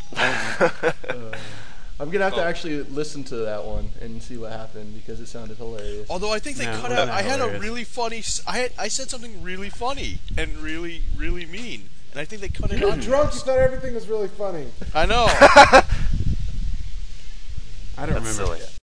I'm gonna have to Oh. actually listen to that one and see what happened because it sounded hilarious. Although I think they No, cut well, out. not I had a hilarious. really funny. s- I had. I said something really funny and really, really mean, and I think they cut it you were out. drunk. You thought everything was really funny. I know. I don't That's remember. silly.